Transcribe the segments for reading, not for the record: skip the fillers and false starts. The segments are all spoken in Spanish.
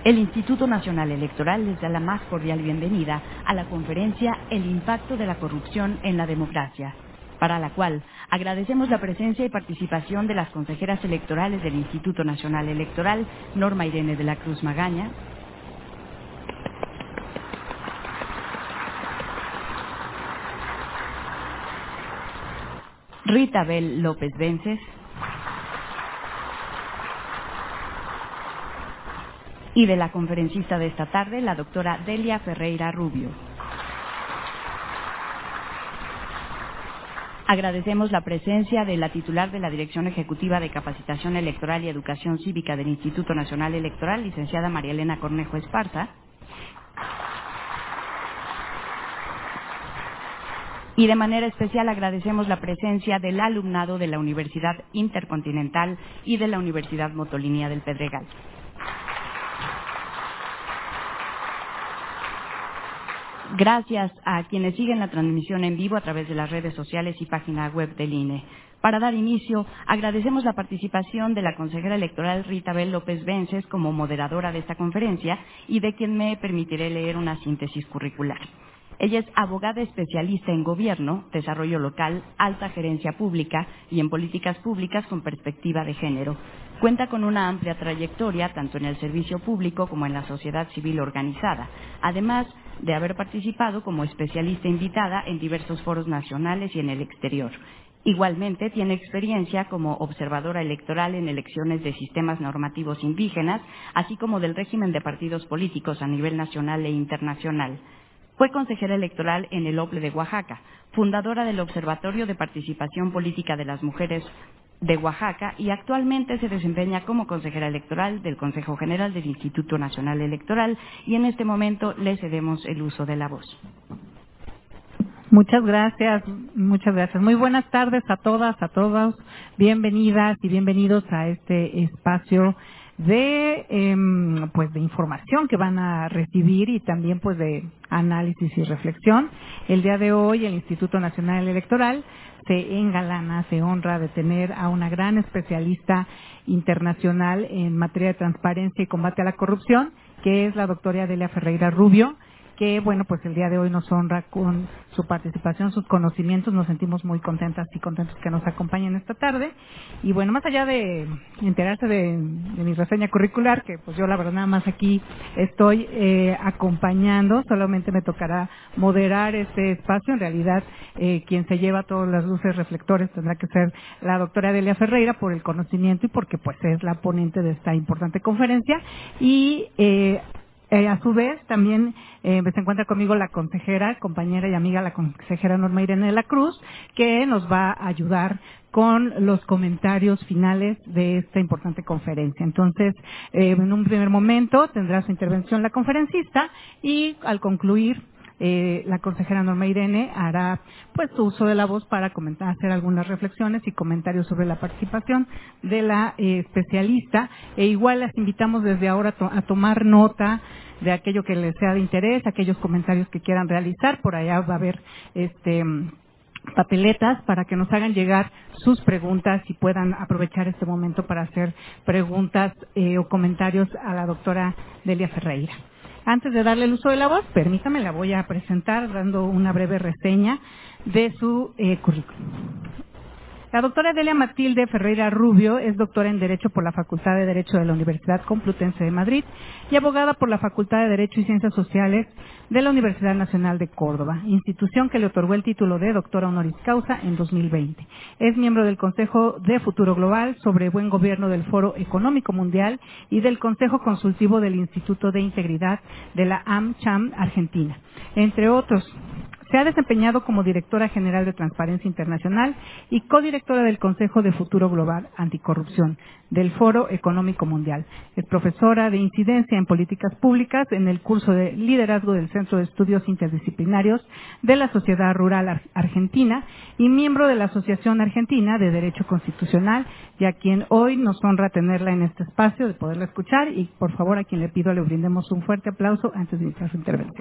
El Instituto Nacional Electoral les da la más cordial bienvenida a la conferencia El impacto de la corrupción en la democracia, para la cual agradecemos la presencia y participación de las consejeras electorales del Instituto Nacional Electoral, Norma Irene de la Cruz Magaña, Rita Bel López Vences y de la conferencista de esta tarde, la doctora Delia Ferreira Rubio. Agradecemos la presencia de la titular de la Dirección Ejecutiva de Capacitación Electoral y Educación Cívica del Instituto Nacional Electoral, licenciada María Elena Cornejo Esparza. Y de manera especial agradecemos la presencia del alumnado de la Universidad Intercontinental y de la Universidad Motolinía del Pedregal. Gracias a quienes siguen la transmisión en vivo a través de las redes sociales y página web del INE. Para dar inicio, agradecemos la participación de la consejera electoral Rita Bel López Vences como moderadora de esta conferencia y de quien me permitiré leer una síntesis curricular. Ella es abogada especialista en gobierno, desarrollo local, alta gerencia pública y en políticas públicas con perspectiva de género. Cuenta con una amplia trayectoria tanto en el servicio público como en la sociedad civil organizada, además de haber participado como especialista invitada en diversos foros nacionales y en el exterior. Igualmente, tiene experiencia como observadora electoral en elecciones de sistemas normativos indígenas, así como del régimen de partidos políticos a nivel nacional e internacional. Fue consejera electoral en el OPLE de Oaxaca, fundadora del Observatorio de Participación Política de las Mujeres de Oaxaca y actualmente se desempeña como consejera electoral del Consejo General del Instituto Nacional Electoral y en este momento le cedemos el uso de la voz. Muchas gracias, muchas gracias. Muy buenas tardes a todas, a todos. Bienvenidas y bienvenidos a este espacio de pues de información que van a recibir y también pues de análisis y reflexión. El día de hoy el Instituto Nacional Electoral se engalana, se honra de tener a una gran especialista internacional en materia de transparencia y combate a la corrupción, que es la doctora Delia Ferreira Rubio, que bueno, pues el día de hoy nos honra con su participación, sus conocimientos. Nos sentimos muy contentas y contentos que nos acompañen esta tarde. Y bueno, más allá de enterarse de mi reseña curricular, que pues yo la verdad nada más aquí estoy acompañando, solamente me tocará moderar este espacio. En realidad, quien se lleva todas las luces reflectores tendrá que ser la doctora Delia Ferreira por el conocimiento y porque pues es la ponente de esta importante conferencia. Y a su vez, también se encuentra conmigo la consejera, compañera y amiga, la consejera Norma Irene de la Cruz, que nos va a ayudar con los comentarios finales de esta importante conferencia. Entonces, en un primer momento tendrá su intervención la conferencista y al concluir la consejera Norma Irene hará pues su uso de la voz para comentar, hacer algunas reflexiones y comentarios sobre la participación de la especialista, e igual las invitamos desde ahora a tomar nota de aquello que les sea de interés, aquellos comentarios que quieran realizar. Por allá va a haber papeletas para que nos hagan llegar sus preguntas y puedan aprovechar este momento para hacer preguntas o comentarios a la doctora Delia Ferreira. Antes de darle el uso de la voz, permítame, la voy a presentar dando una breve reseña de su currículum. La doctora Delia Matilde Ferreira Rubio es doctora en Derecho por la Facultad de Derecho de la Universidad Complutense de Madrid y abogada por la Facultad de Derecho y Ciencias Sociales de la Universidad Nacional de Córdoba, institución que le otorgó el título de doctora honoris causa en 2020. Es miembro del Consejo de Futuro Global sobre Buen Gobierno del Foro Económico Mundial y del Consejo Consultivo del Instituto de Integridad de la AmCham Argentina, entre otros. Se ha desempeñado como directora general de Transparencia Internacional y codirectora del Consejo de Futuro Global Anticorrupción del Foro Económico Mundial. Es profesora de incidencia en políticas públicas en el curso de liderazgo del Centro de Estudios Interdisciplinarios de la Sociedad Rural Argentina y miembro de la Asociación Argentina de Derecho Constitucional, y a quien hoy nos honra tenerla en este espacio, de poderla escuchar, y por favor a quien le pido le brindemos un fuerte aplauso antes de iniciar su intervención.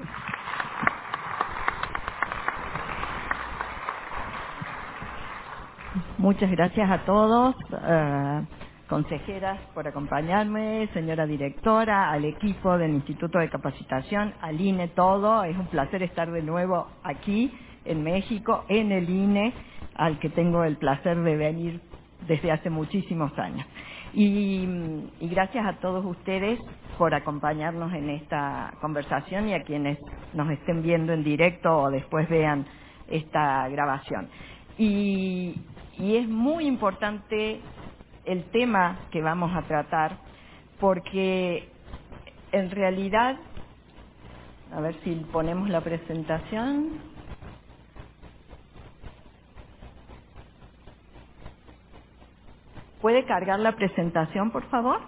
Muchas gracias a todos. consejeras, por acompañarme, señora directora, al equipo del Instituto de Capacitación, al INE, todo. Es un placer estar de nuevo aquí en México, en el INE, al que tengo el placer de venir desde hace muchísimos años. Y gracias a todos ustedes por acompañarnos en esta conversación y a quienes nos estén viendo en directo o después vean esta grabación. Y es muy importante el tema que vamos a tratar, porque en realidad, a ver si ponemos la presentación. ¿Puede cargar la presentación, por favor?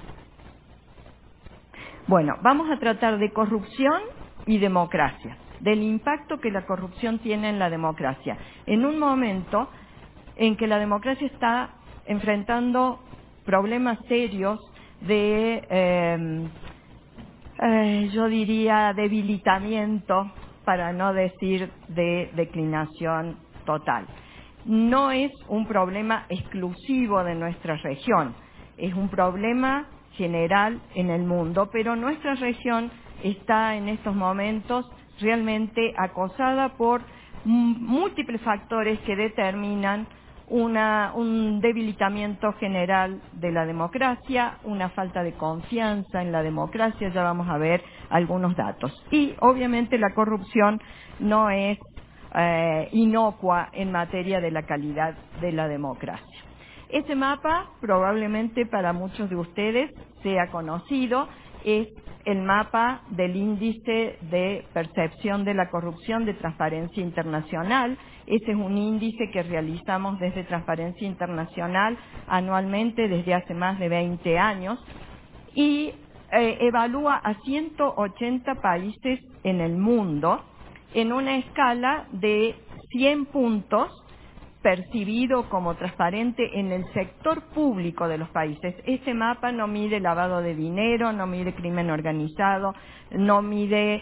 Bueno, vamos a tratar de corrupción y democracia, del impacto que la corrupción tiene en la democracia, en un momento en que la democracia está enfrentando problemas serios de, yo diría, debilitamiento, para no decir de declinación total. No es un problema exclusivo de nuestra región, es un problema general en el mundo, pero nuestra región está en estos momentos realmente acosada por múltiples factores que determinan un debilitamiento general de la democracia, una falta de confianza en la democracia, ya vamos a ver algunos datos. Y obviamente la corrupción no es inocua en materia de la calidad de la democracia. Este mapa probablemente para muchos de ustedes sea conocido, es el mapa del índice de percepción de la corrupción de Transparencia Internacional. Ese es un índice que realizamos desde Transparencia Internacional anualmente desde hace más de 20 años y evalúa a 180 países en el mundo en una escala de 100 puntos percibido como transparente en el sector público de los países. Este mapa no mide lavado de dinero, no mide crimen organizado, no mide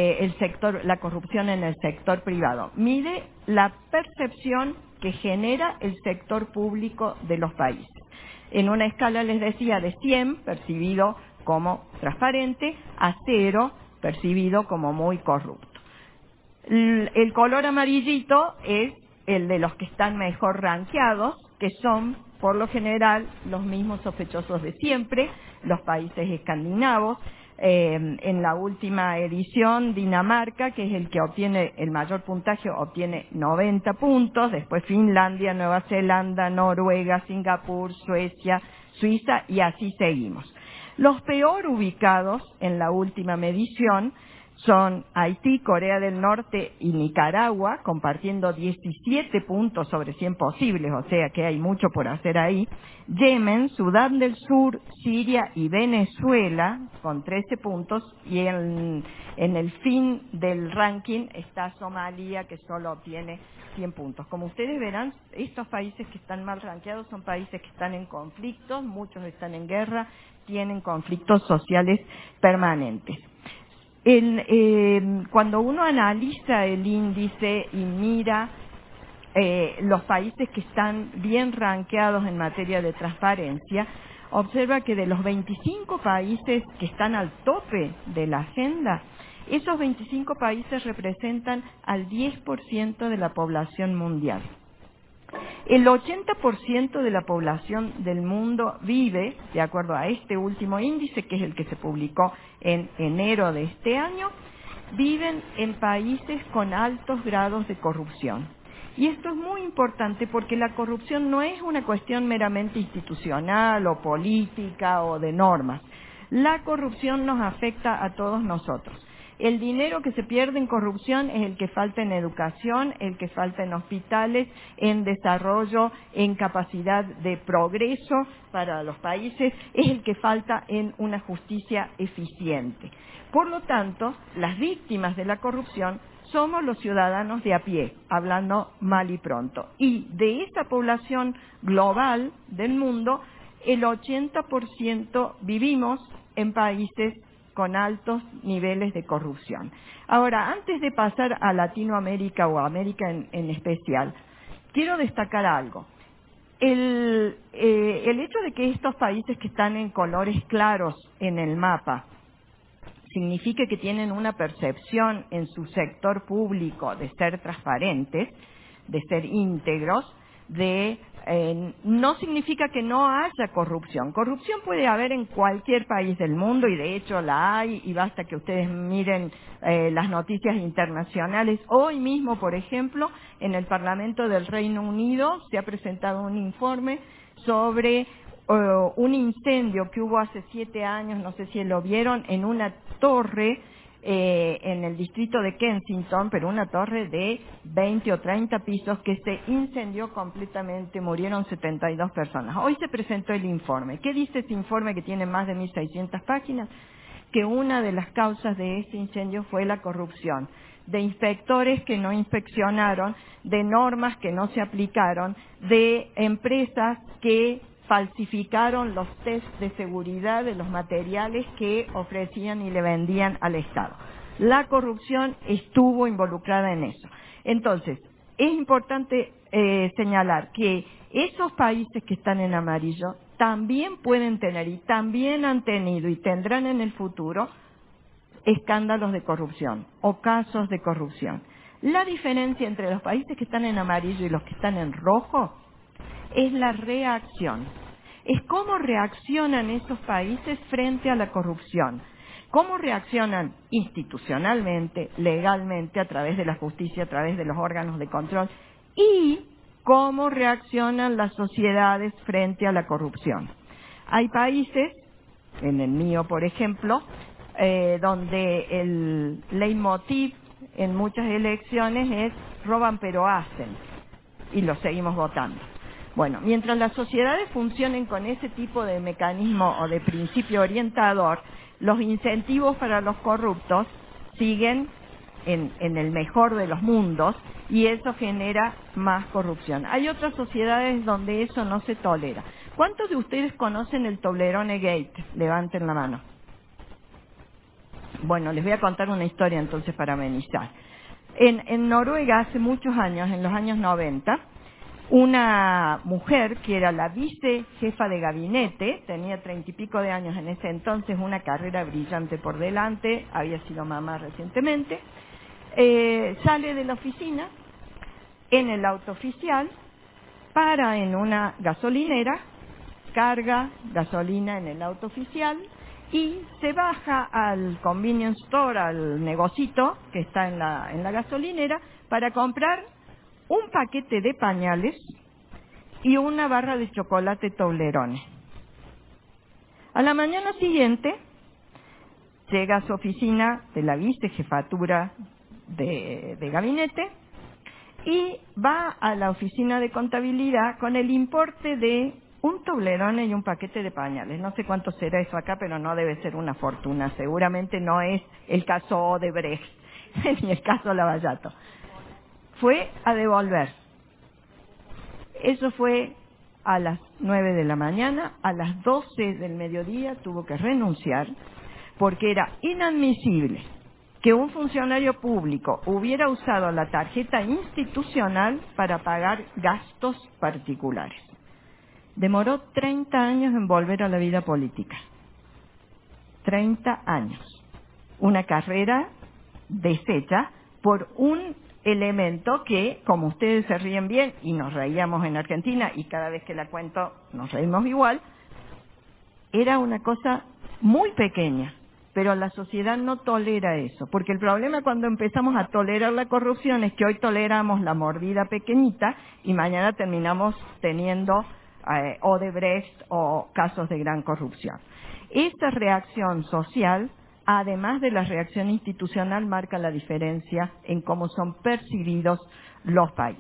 la corrupción en el sector privado. Mide la percepción que genera el sector público de los países. En una escala, les decía, de 100, percibido como transparente, a 0, percibido como muy corrupto. El color amarillito es el de los que están mejor rankeados, que son, por lo general, los mismos sospechosos de siempre, los países escandinavos. En la última edición, Dinamarca, que es el que obtiene el mayor puntaje, obtiene 90 puntos, después Finlandia, Nueva Zelanda, Noruega, Singapur, Suecia, Suiza, y así seguimos. Los peor ubicados en la última medición son Haití, Corea del Norte y Nicaragua, compartiendo 17 puntos sobre 100 posibles, o sea que hay mucho por hacer ahí. Yemen, Sudán del Sur, Siria y Venezuela, con 13 puntos, y en el fin del ranking está Somalia, que solo obtiene 100 puntos. Como ustedes verán, estos países que están mal rankeados son países que están en conflictos, muchos están en guerra, tienen conflictos sociales permanentes. Cuando uno analiza el índice y mira los países que están bien rankeados en materia de transparencia, observa que de los 25 países que están al tope de la agenda, esos 25 países representan al 10% de la población mundial. El 80% de la población del mundo vive, de acuerdo a este último índice, que es el que se publicó en enero de este año, viven en países con altos grados de corrupción. Y esto es muy importante porque la corrupción no es una cuestión meramente institucional o política o de normas. La corrupción nos afecta a todos nosotros. El dinero que se pierde en corrupción es el que falta en educación, el que falta en hospitales, en desarrollo, en capacidad de progreso para los países, es el que falta en una justicia eficiente. Por lo tanto, las víctimas de la corrupción somos los ciudadanos de a pie, hablando mal y pronto. Y de esta población global del mundo, el 80% vivimos en países con altos niveles de corrupción. Ahora, antes de pasar a Latinoamérica o a América en especial, quiero destacar algo. El hecho de que estos países que están en colores claros en el mapa significa que tienen una percepción en su sector público de ser transparentes, de ser íntegros, no significa que no haya corrupción. Corrupción puede haber en cualquier país del mundo y de hecho la hay, y basta que ustedes miren las noticias internacionales. Hoy mismo, por ejemplo, en el Parlamento del Reino Unido se ha presentado un informe sobre un incendio que hubo hace 7 años, no sé si lo vieron, en una torre en el distrito de Kensington, pero una torre de 20 o 30 pisos que se incendió completamente, murieron 72 personas. Hoy se presentó el informe. ¿Qué dice ese informe que tiene más de 1.600 páginas? Que una de las causas de ese incendio fue la corrupción, de inspectores que no inspeccionaron, de normas que no se aplicaron, de empresas que falsificaron los test de seguridad de los materiales que ofrecían y le vendían al Estado. La corrupción estuvo involucrada en eso. Entonces, es importante señalar que esos países que están en amarillo también pueden tener y también han tenido y tendrán en el futuro escándalos de corrupción o casos de corrupción. La diferencia entre los países que están en amarillo y los que están en rojo es la reacción. Es cómo reaccionan esos países frente a la corrupción. Cómo reaccionan institucionalmente, legalmente, a través de la justicia, a través de los órganos de control, y cómo reaccionan las sociedades frente a la corrupción. Hay países, en el mío por ejemplo, donde el leitmotiv en muchas elecciones es roban pero hacen, y lo seguimos votando. Bueno, mientras las sociedades funcionen con ese tipo de mecanismo o de principio orientador, los incentivos para los corruptos siguen en el mejor de los mundos y eso genera más corrupción. Hay otras sociedades donde eso no se tolera. ¿Cuántos de ustedes conocen el Toblerone Gate? Levanten la mano. Bueno, les voy a contar una historia entonces para amenizar. En Noruega hace muchos años, en los años 90, una mujer que era la vicejefa de gabinete, tenía 30 y pico de años en ese entonces, una carrera brillante por delante, había sido mamá recientemente, sale de la oficina en el auto oficial, para en una gasolinera, carga gasolina en el auto oficial y se baja al convenience store, al negocito que está en la gasolinera, para comprar un paquete de pañales y una barra de chocolate Toblerone. A la mañana siguiente llega a su oficina de la vicejefatura de gabinete y va a la oficina de contabilidad con el importe de un Toblerone y un paquete de pañales. No sé cuánto será eso acá, pero no debe ser una fortuna. Seguramente no es el caso Odebrecht ni el caso Lavallato. Fue a devolver. Eso fue a las 9 de la mañana, a las 12 del mediodía tuvo que renunciar porque era inadmisible que un funcionario público hubiera usado la tarjeta institucional para pagar gastos particulares. Demoró 30 años en volver a la vida política. 30 años. Una carrera deshecha por un elemento que, como ustedes se ríen bien, y nos reíamos en Argentina, y cada vez que la cuento nos reímos igual, era una cosa muy pequeña, pero la sociedad no tolera eso, porque el problema cuando empezamos a tolerar la corrupción es que hoy toleramos la mordida pequeñita y mañana terminamos teniendo Odebrecht o casos de gran corrupción. Esta reacción social, además de la reacción institucional, marca la diferencia en cómo son percibidos los países.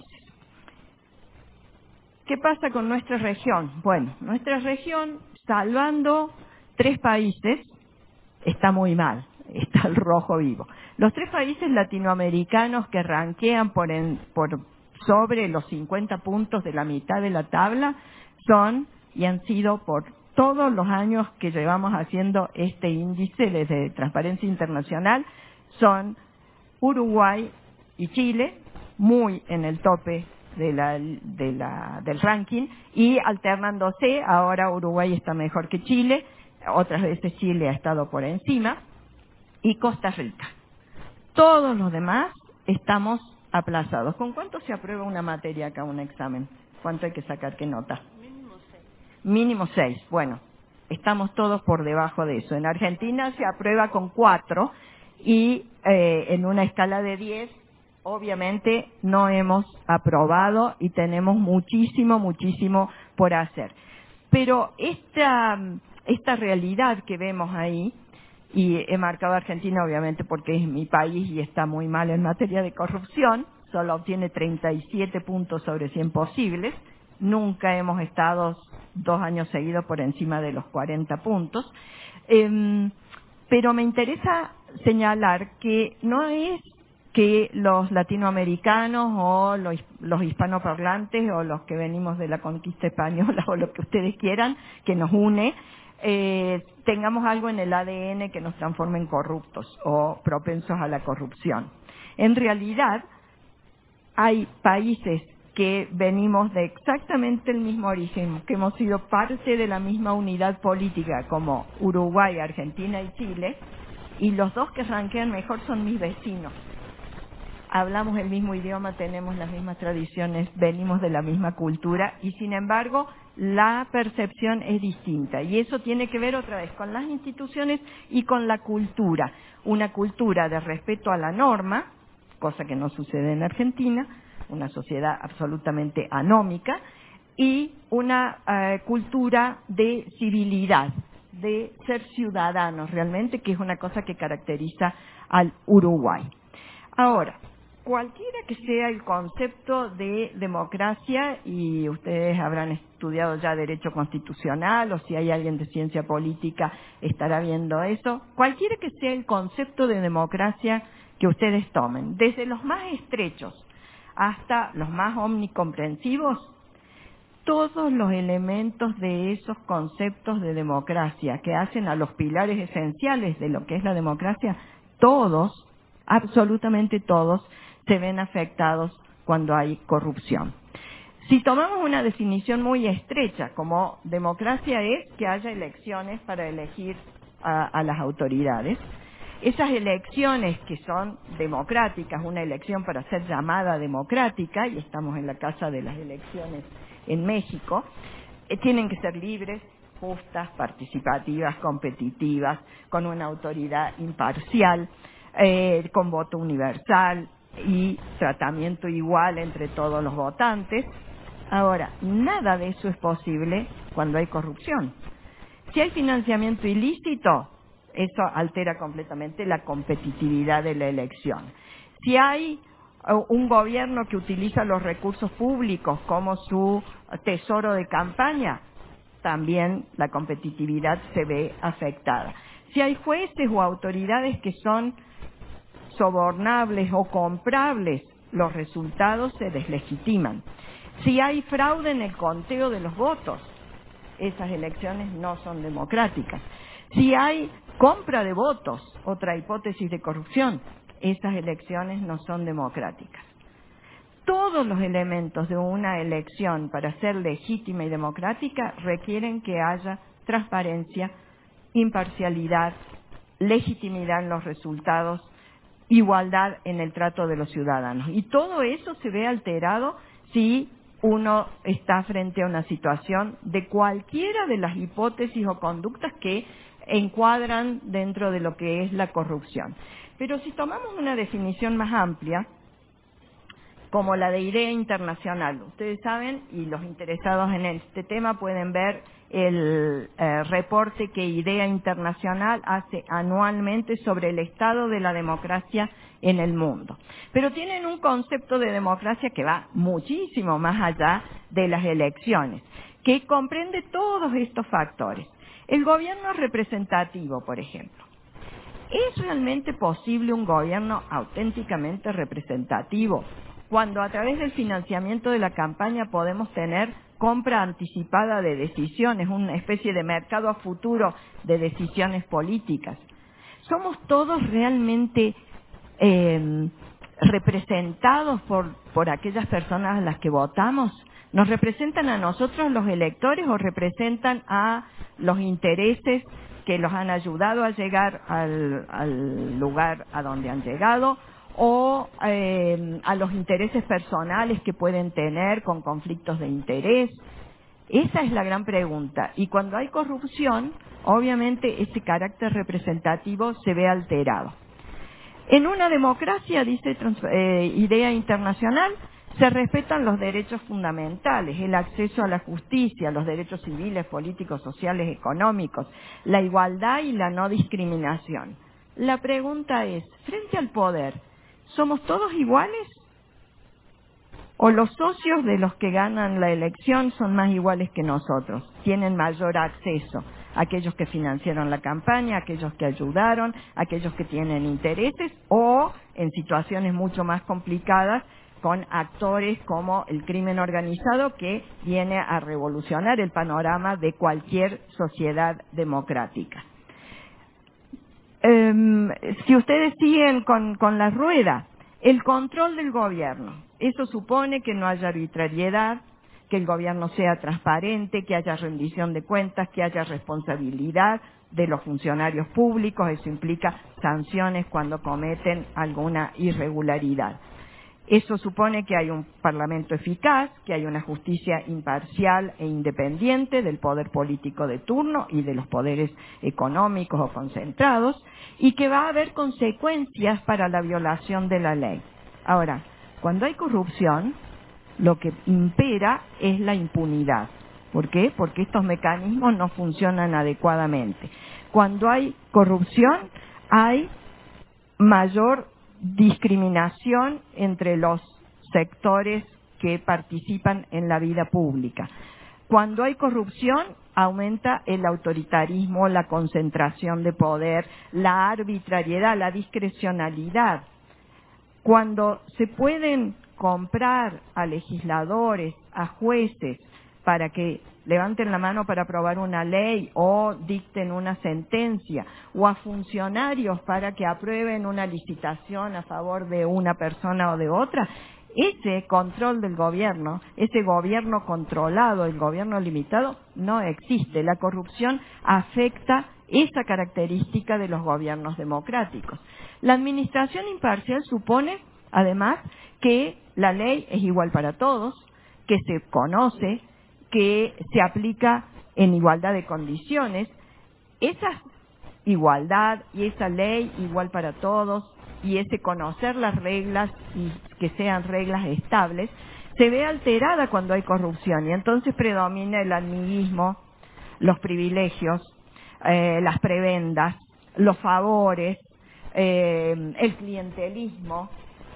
¿Qué pasa con nuestra región? Bueno, nuestra región, salvando 3 países, está muy mal, está el rojo vivo. Los 3 países latinoamericanos que ranquean por sobre los 50 puntos de la mitad de la tabla son y han sido por todos los años que llevamos haciendo este índice desde Transparencia Internacional, son Uruguay y Chile, muy en el tope del ranking y alternándose. Ahora Uruguay está mejor que Chile, otras veces Chile ha estado por encima, y Costa Rica. Todos los demás estamos aplazados. ¿Con cuánto se aprueba una materia acá, un examen? ¿Cuánto hay que sacar? ¿Qué nota? Mínimo 6. Bueno, estamos todos por debajo de eso. En Argentina se aprueba con 4 y en una escala de 10, obviamente no hemos aprobado y tenemos muchísimo por hacer. Pero esta realidad que vemos ahí, y he marcado a Argentina obviamente porque es mi país y está muy mal en materia de corrupción, solo obtiene 37 puntos sobre 100 posibles, nunca hemos estado 2 años seguidos por encima de los 40 puntos, pero me interesa señalar que no es que los latinoamericanos o los hispanoparlantes o los que venimos de la conquista española o lo que ustedes quieran que nos une, tengamos algo en el ADN que nos transforme en corruptos o propensos a la corrupción. En realidad, hay países que venimos de exactamente el mismo origen, que hemos sido parte de la misma unidad política como Uruguay, Argentina y Chile, y los dos que rankean mejor son mis vecinos. Hablamos el mismo idioma, tenemos las mismas tradiciones, venimos de la misma cultura y sin embargo la percepción es distinta y eso tiene que ver otra vez con las instituciones y con la cultura. Una cultura de respeto a la norma, cosa que no sucede en Argentina, una sociedad absolutamente anómica, y una cultura de civilidad, de ser ciudadanos realmente, que es una cosa que caracteriza al Uruguay. Ahora, cualquiera que sea el concepto de democracia, y ustedes habrán estudiado ya Derecho Constitucional, o si hay alguien de Ciencia Política estará viendo eso, cualquiera que sea el concepto de democracia que ustedes tomen, desde los más estrechos hasta los más omnicomprensivos, todos los elementos de esos conceptos de democracia que hacen a los pilares esenciales de lo que es la democracia, todos, absolutamente todos, se ven afectados cuando hay corrupción. Si tomamos una definición muy estrecha, como democracia es que haya elecciones para elegir a las autoridades, esas elecciones que son democráticas, una elección para ser llamada democrática, y estamos en la casa de las elecciones en México, tienen que ser libres, justas, participativas, competitivas, con una autoridad imparcial, con voto universal y tratamiento igual entre todos los votantes. Ahora, nada de eso es posible cuando hay corrupción. Si hay financiamiento ilícito, eso altera completamente la competitividad de la elección. Si hay un gobierno que utiliza los recursos públicos como su tesoro de campaña, también la competitividad se ve afectada. Si hay jueces o autoridades que son sobornables o comprables, los resultados se deslegitiman. Si hay fraude en el conteo de los votos, esas elecciones no son democráticas. Si hay compra de votos, otra hipótesis de corrupción, esas elecciones no son democráticas. Todos los elementos de una elección para ser legítima y democrática requieren que haya transparencia, imparcialidad, legitimidad en los resultados, igualdad en el trato de los ciudadanos. Y todo eso se ve alterado si uno está frente a una situación de cualquiera de las hipótesis o conductas que encuadran dentro de lo que es la corrupción. Pero si tomamos una definición más amplia, como la de IDEA Internacional, ustedes saben, y los interesados en este tema pueden ver el reporte que IDEA Internacional hace anualmente sobre el estado de la democracia en el mundo. Pero tienen un concepto de democracia que va muchísimo más allá de las elecciones, que comprende todos estos factores. El gobierno representativo, por ejemplo. ¿Es realmente posible un gobierno auténticamente representativo cuando a través del financiamiento de la campaña podemos tener compra anticipada de decisiones, una especie de mercado a futuro de decisiones políticas? ¿Somos todos realmente representados por aquellas personas a las que votamos? ¿Nos representan a nosotros los electores o representan a los intereses que los han ayudado a llegar al lugar a donde han llegado, o a los intereses personales que pueden tener con conflictos de interés? Esa es la gran pregunta. Y cuando hay corrupción, obviamente ese carácter representativo se ve alterado. En una democracia, dice Idea Internacional, se respetan los derechos fundamentales, el acceso a la justicia, los derechos civiles, políticos, sociales, económicos, la igualdad y la no discriminación. La pregunta es, frente al poder, ¿somos todos iguales? ¿O los socios de los que ganan la elección son más iguales que nosotros? ¿Tienen mayor acceso? Aquellos que financiaron la campaña, aquellos que ayudaron, aquellos que tienen intereses, o en situaciones mucho más complicadas, con actores como el crimen organizado, que viene a revolucionar el panorama de cualquier sociedad democrática. Si ustedes siguen con la rueda, el control del gobierno, eso supone que no haya arbitrariedad, que el gobierno sea transparente, que haya rendición de cuentas, que haya responsabilidad de los funcionarios públicos. Eso implica sanciones cuando cometen alguna irregularidad. Eso supone que hay un parlamento eficaz, que hay una justicia imparcial e independiente del poder político de turno y de los poderes económicos o concentrados, y que va a haber consecuencias para la violación de la ley. Ahora, cuando hay corrupción, lo que impera es la impunidad. ¿Por qué? Porque estos mecanismos no funcionan adecuadamente. Cuando hay corrupción, hay mayor discriminación entre los sectores que participan en la vida pública. Cuando hay corrupción, aumenta el autoritarismo, la concentración de poder, la arbitrariedad, la discrecionalidad. Cuando se pueden comprar a legisladores, a jueces, para que levanten la mano para aprobar una ley o dicten una sentencia, o a funcionarios para que aprueben una licitación a favor de una persona o de otra, ese control del gobierno, ese gobierno controlado, el gobierno limitado, no existe. La corrupción afecta esa característica de los gobiernos democráticos. La administración imparcial supone, además, que la ley es igual para todos, que se conoce, que se aplica en igualdad de condiciones. Esa igualdad y esa ley igual para todos y ese conocer las reglas y que sean reglas estables se ve alterada cuando hay corrupción, y entonces predomina el amiguismo, los privilegios, las prebendas, los favores, el clientelismo,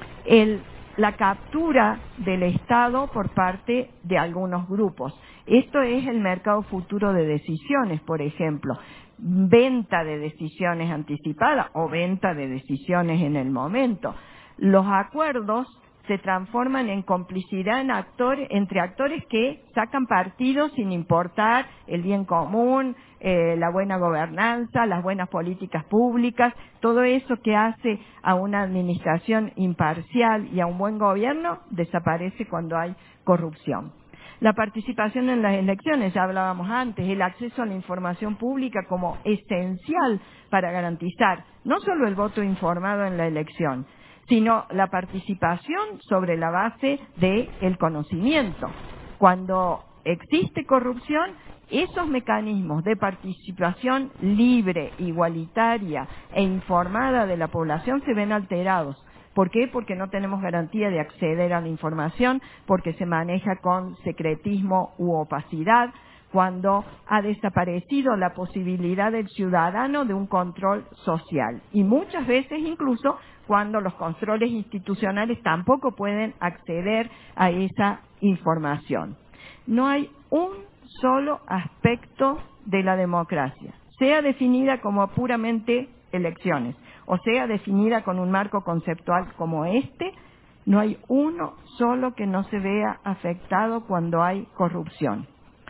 la captura del Estado por parte de algunos grupos. Esto es el mercado futuro de decisiones, por ejemplo, venta de decisiones anticipadas o venta de decisiones en el momento. Los acuerdos se transforman en complicidad entre actores que sacan partido sin importar el bien común, la buena gobernanza, las buenas políticas públicas, todo eso que hace a una administración imparcial y a un buen gobierno desaparece cuando hay corrupción. La participación en las elecciones, ya hablábamos antes, el acceso a la información pública como esencial para garantizar no solo el voto informado en la elección, sino la participación sobre la base del conocimiento. Cuando existe corrupción, esos mecanismos de participación libre, igualitaria e informada de la población se ven alterados. ¿Por qué? Porque no tenemos garantía de acceder a la información, porque se maneja con secretismo u opacidad, cuando ha desaparecido la posibilidad del ciudadano de un control social. Y muchas veces incluso cuando los controles institucionales tampoco pueden acceder a esa información. No hay un solo aspecto de la democracia, sea definida como puramente elecciones, o sea definida con un marco conceptual como este, no hay uno solo que no se vea afectado cuando hay corrupción.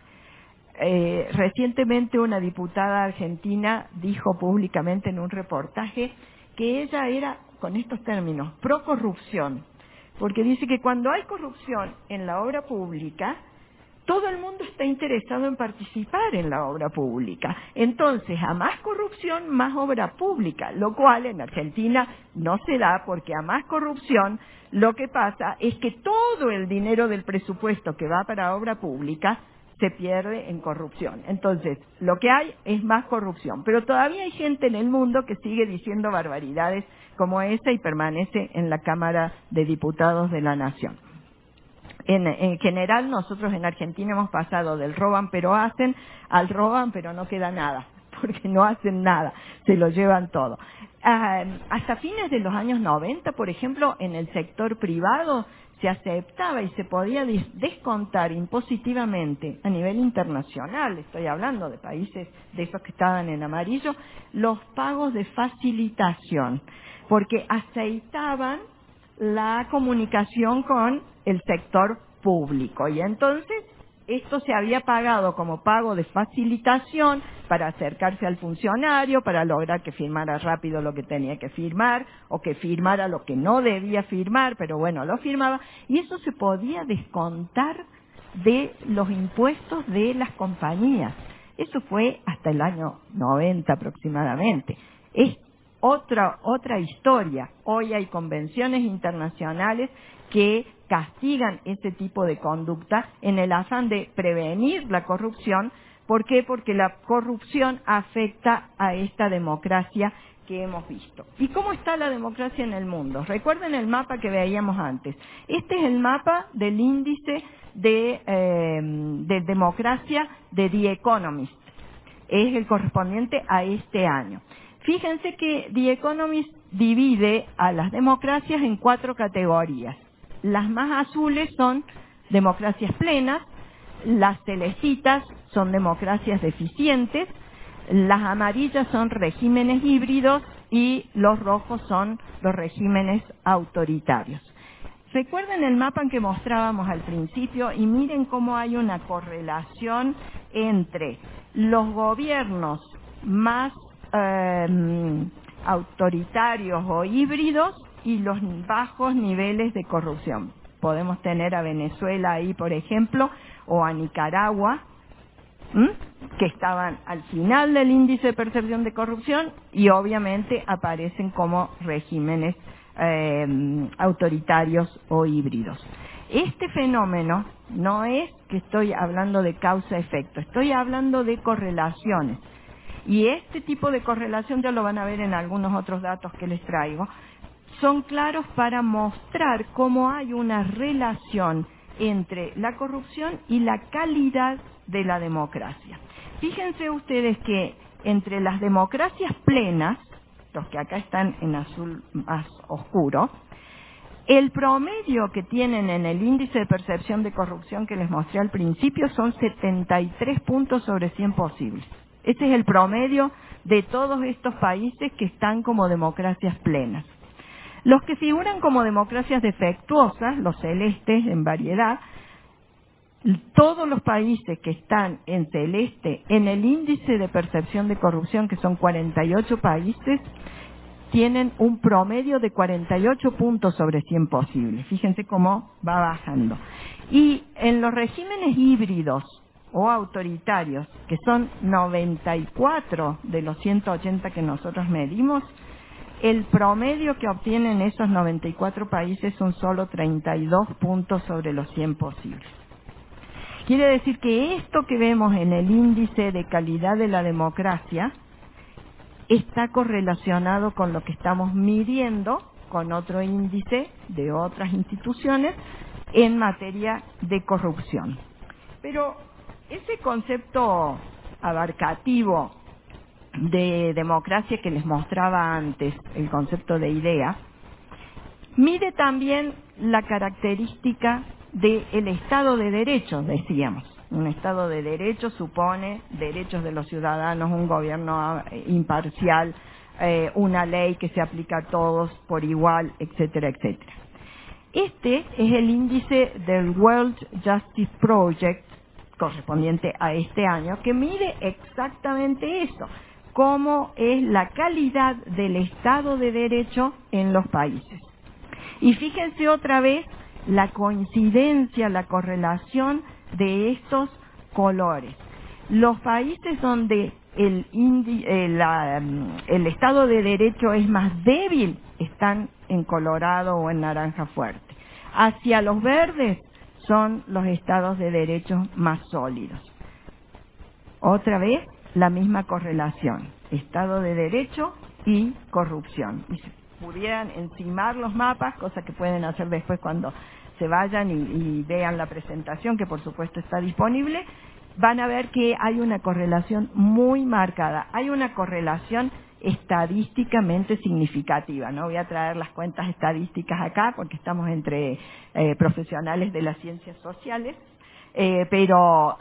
Recientemente una diputada argentina dijo públicamente en un reportaje que ella era con estos términos, procorrupción, porque dice que cuando hay corrupción en la obra pública, todo el mundo está interesado en participar en la obra pública. Entonces, a más corrupción, más obra pública, lo cual en Argentina no se da porque a más corrupción lo que pasa es que todo el dinero del presupuesto que va para obra pública se pierde en corrupción. Entonces, lo que hay es más corrupción. Pero todavía hay gente en el mundo que sigue diciendo barbaridades como esa y permanece en la Cámara de Diputados de la Nación. En general, nosotros en Argentina hemos pasado del roban pero hacen al roban pero no queda nada, porque no hacen nada, se lo llevan todo. Hasta fines de los años 90, por ejemplo, en el sector privado se aceptaba y se podía descontar impositivamente a nivel internacional, estoy hablando de países de esos que estaban en amarillo, los pagos de facilitación, porque aceitaban la comunicación con el sector público. Y entonces esto se había pagado como pago de facilitación para acercarse al funcionario, para lograr que firmara rápido lo que tenía que firmar o que firmara lo que no debía firmar, pero bueno, lo firmaba. Y eso se podía descontar de los impuestos de las compañías. Eso fue hasta el año 90 aproximadamente. Es otra historia. Hoy hay convenciones internacionales que castigan ese tipo de conducta en el afán de prevenir la corrupción. ¿Por qué? Porque la corrupción afecta a esta democracia que hemos visto. ¿Y cómo está la democracia en el mundo? Recuerden el mapa que veíamos antes. Este es el mapa del índice de democracia de The Economist. Es el correspondiente a este año. Fíjense que The Economist divide a las democracias en 4 categorías. Las más azules son democracias plenas, las celestitas son democracias deficientes, las amarillas son regímenes híbridos y los rojos son los regímenes autoritarios. Recuerden el mapa que mostrábamos al principio y miren cómo hay una correlación entre los gobiernos más autoritarios o híbridos y los bajos niveles de corrupción. Podemos tener a Venezuela ahí, por ejemplo, o a Nicaragua, que estaban al final del índice de percepción de corrupción y obviamente aparecen como regímenes autoritarios o híbridos. Este fenómeno no es que estoy hablando de causa-efecto, estoy hablando de correlaciones. Y este tipo de correlación, ya lo van a ver en algunos otros datos que les traigo, son claros para mostrar cómo hay una relación entre la corrupción y la calidad de la democracia. Fíjense ustedes que entre las democracias plenas, los que acá están en azul más oscuro, el promedio que tienen en el índice de percepción de corrupción que les mostré al principio son 73 puntos sobre 100 posibles. Ese es el promedio de todos estos países que están como democracias plenas. Los que figuran como democracias defectuosas, los celestes en variedad, todos los países que están en celeste en el índice de percepción de corrupción, que son 48 países, tienen un promedio de 48 puntos sobre 100 posibles. Fíjense cómo va bajando. Y en los regímenes híbridos o autoritarios, que son 94 de los 180 que nosotros medimos, el promedio que obtienen esos 94 países son solo 32 puntos sobre los 100 posibles. Quiere decir que esto que vemos en el índice de calidad de la democracia está correlacionado con lo que estamos midiendo con otro índice de otras instituciones en materia de corrupción. Pero ese concepto abarcativo de democracia que les mostraba antes, el concepto de idea, mide también la característica del Estado de Derecho, decíamos. Un Estado de Derecho supone derechos de los ciudadanos, un gobierno imparcial, una ley que se aplica a todos por igual, etcétera, etcétera. Este es el índice del World Justice Project correspondiente a este año, que mide exactamente eso. cómo es la calidad del Estado de Derecho en los países. Y fíjense otra vez la coincidencia, la correlación de estos colores. Los países donde el Estado de Derecho es más débil están en colorado o en naranja fuerte. Hacia los verdes son los estados de derecho más sólidos. Otra vez, la misma correlación, Estado de Derecho y corrupción. Y si pudieran encimar los mapas, cosa que pueden hacer después cuando se vayan y vean la presentación, que por supuesto está disponible, van a ver que hay una correlación muy marcada. Hay una correlación estadísticamente significativa. No voy a traer las cuentas estadísticas acá porque estamos entre profesionales de las ciencias sociales, pero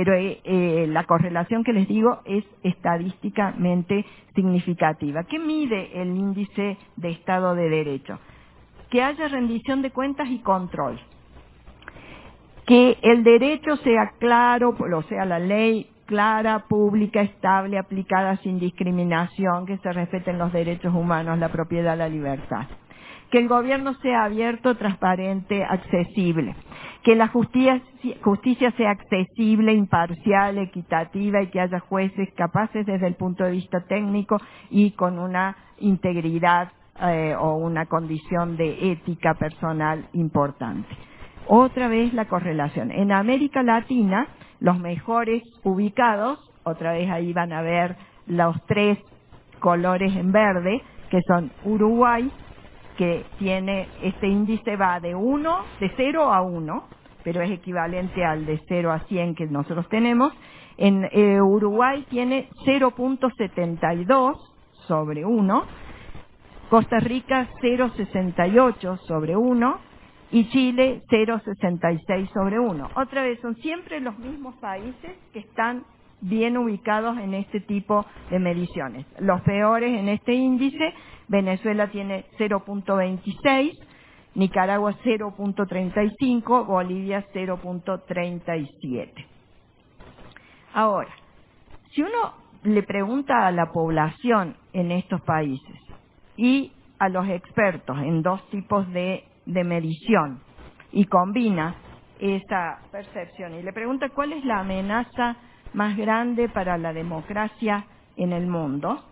la correlación que les digo es estadísticamente significativa. ¿Qué mide el índice de Estado de Derecho? Que haya rendición de cuentas y control. Que el derecho sea claro, o sea, la ley clara, pública, estable, aplicada sin discriminación, que se respeten los derechos humanos, la propiedad, la libertad. Que el gobierno sea abierto, transparente, accesible. Que la justicia sea accesible, imparcial, equitativa y que haya jueces capaces desde el punto de vista técnico y con una integridad o una condición de ética personal importante. Otra vez la correlación. En América Latina, los mejores ubicados, otra vez ahí van a ver los tres colores en verde, que son Uruguay, que tiene, este índice va de 0 a 1, pero es equivalente al de 0 a 100 que nosotros tenemos. En Uruguay tiene 0.72 sobre 1, Costa Rica 0.68 sobre 1, y Chile 0.66 sobre 1. Otra vez, son siempre los mismos países que están bien ubicados en este tipo de mediciones. Los peores en este índice, Venezuela tiene 0.26, Nicaragua 0.35, Bolivia 0.37. Ahora, si uno le pregunta a la población en estos países y a los expertos en dos tipos de medición y combina esa percepción y le pregunta cuál es la amenaza más grande para la democracia en el mundo,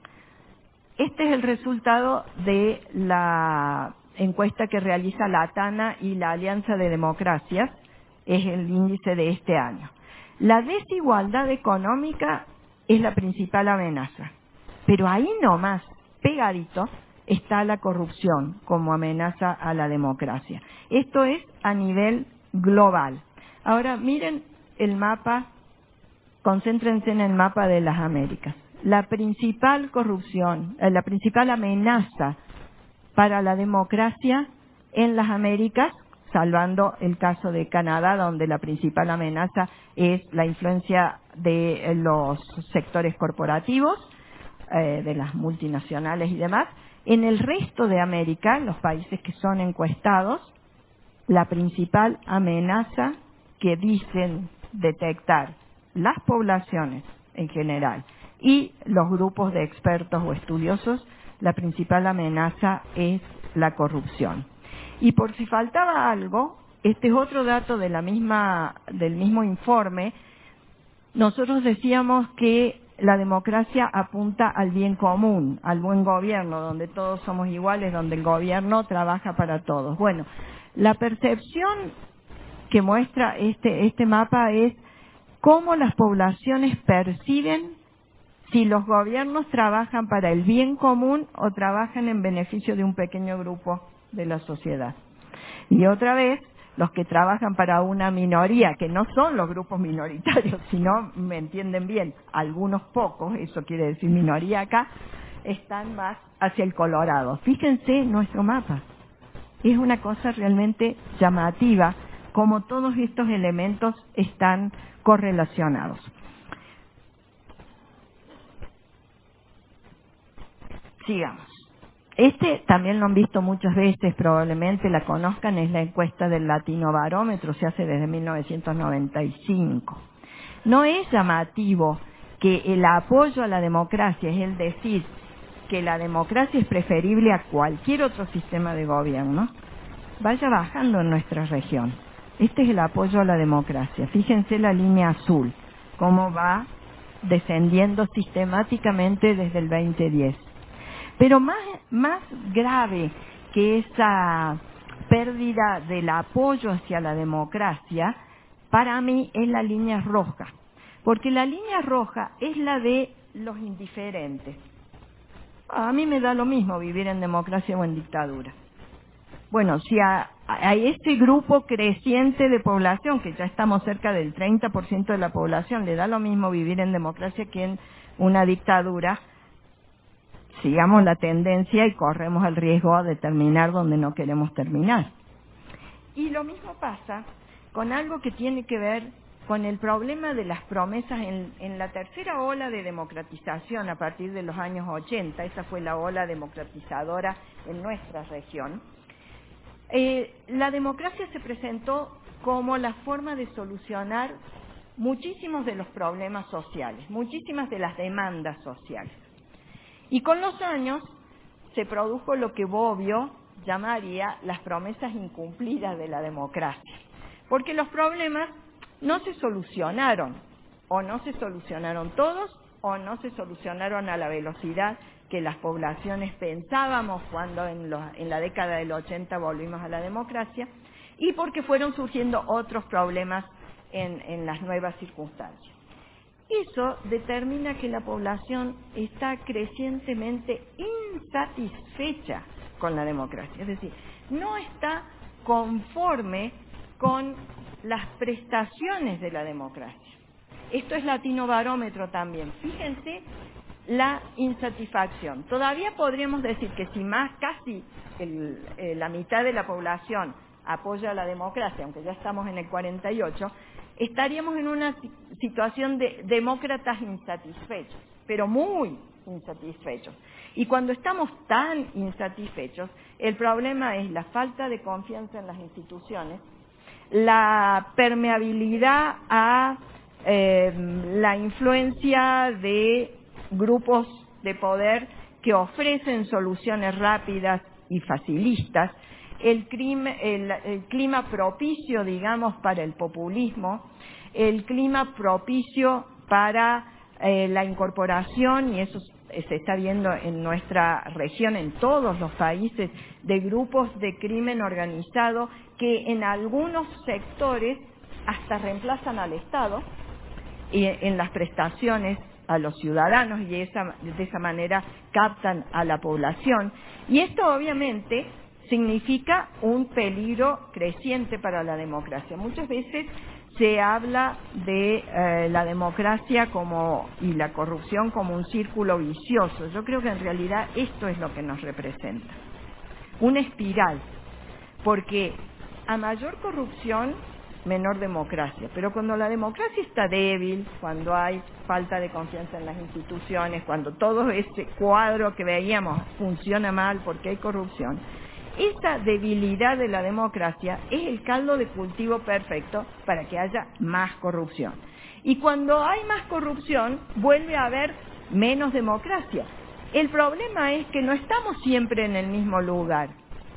este es el resultado de la encuesta que realiza la ATANA y la Alianza de Democracias, es el índice de este año. La desigualdad económica es la principal amenaza, pero ahí nomás, pegadito, está la corrupción como amenaza a la democracia. Esto es a nivel global. Ahora miren el mapa, concéntrense en el mapa de las Américas. La principal corrupción, la principal amenaza para la democracia en las Américas, salvando el caso de Canadá, donde la principal amenaza es la influencia de los sectores corporativos, de las multinacionales y demás. En el resto de América, los países que son encuestados, la principal amenaza que dicen detectar las poblaciones en general y los grupos de expertos o estudiosos, la principal amenaza es la corrupción. Y por si faltaba algo, este es otro dato de del mismo informe. Nosotros decíamos que la democracia apunta al bien común, al buen gobierno, donde todos somos iguales, donde el gobierno trabaja para todos. Bueno, la percepción que muestra este mapa es cómo las poblaciones perciben si los gobiernos trabajan para el bien común o trabajan en beneficio de un pequeño grupo de la sociedad. Y otra vez, los que trabajan para una minoría, que no son los grupos minoritarios, sino, me entienden bien, algunos pocos, eso quiere decir minoría acá, están más hacia el colorado. Fíjense nuestro mapa. Es una cosa realmente llamativa, como todos estos elementos están correlacionados. Sigamos. Este también lo han visto muchas veces, probablemente la conozcan, es la encuesta del Latino Barómetro, se hace desde 1995. No es llamativo que el apoyo a la democracia es el decir que la democracia es preferible a cualquier otro sistema de gobierno, vaya bajando en nuestra región. Este es el apoyo a la democracia. Fíjense la línea azul, cómo va descendiendo sistemáticamente desde el 2010. Pero más grave que esa pérdida del apoyo hacia la democracia, para mí es la línea roja. Porque la línea roja es la de los indiferentes. A mí me da lo mismo vivir en democracia o en dictadura. Bueno, si a ese grupo creciente de población, que ya estamos cerca del 30% de la población, le da lo mismo vivir en democracia que en una dictadura, sigamos la tendencia y corremos el riesgo de terminar donde no queremos terminar. Y lo mismo pasa con algo que tiene que ver con el problema de las promesas en la tercera ola de democratización a partir de los años 80, esa fue la ola democratizadora en nuestra región. La democracia se presentó como la forma de solucionar muchísimos de los problemas sociales, muchísimas de las demandas sociales. Y con los años se produjo lo que Bobbio llamaría las promesas incumplidas de la democracia, porque los problemas no se solucionaron, o no se solucionaron todos, o no se solucionaron a la velocidad que las poblaciones pensábamos cuando en la década del 80 volvimos a la democracia, y porque fueron surgiendo otros problemas en las nuevas circunstancias. Eso determina que la población está crecientemente insatisfecha con la democracia, es decir, no está conforme con las prestaciones de la democracia. Esto es Latino Barómetro también. Fíjense la insatisfacción. Todavía podríamos decir que si más casi la mitad de la población apoya la democracia, aunque ya estamos en el 48, estaríamos en una situación de demócratas insatisfechos, pero muy insatisfechos. Y cuando estamos tan insatisfechos, el problema es la falta de confianza en las instituciones, la permeabilidad a la influencia de grupos de poder que ofrecen soluciones rápidas y facilistas, el clima propicio, digamos, para el populismo, el clima propicio para la incorporación, y eso se está viendo en nuestra región, en todos los países, de grupos de crimen organizado que en algunos sectores hasta reemplazan al Estado y en las prestaciones a los ciudadanos, y de esa manera captan a la población. Y esto obviamente significa un peligro creciente para la democracia. Muchas veces se habla de la democracia y la corrupción como un círculo vicioso. Yo creo que en realidad esto es lo que nos representa. Una espiral, porque a mayor corrupción, menor democracia. Pero cuando la democracia está débil, cuando hay falta de confianza en las instituciones, cuando todo ese cuadro que veíamos funciona mal porque hay corrupción, esa debilidad de la democracia es el caldo de cultivo perfecto para que haya más corrupción. Y cuando hay más corrupción, vuelve a haber menos democracia. El problema es que no estamos siempre en el mismo lugar.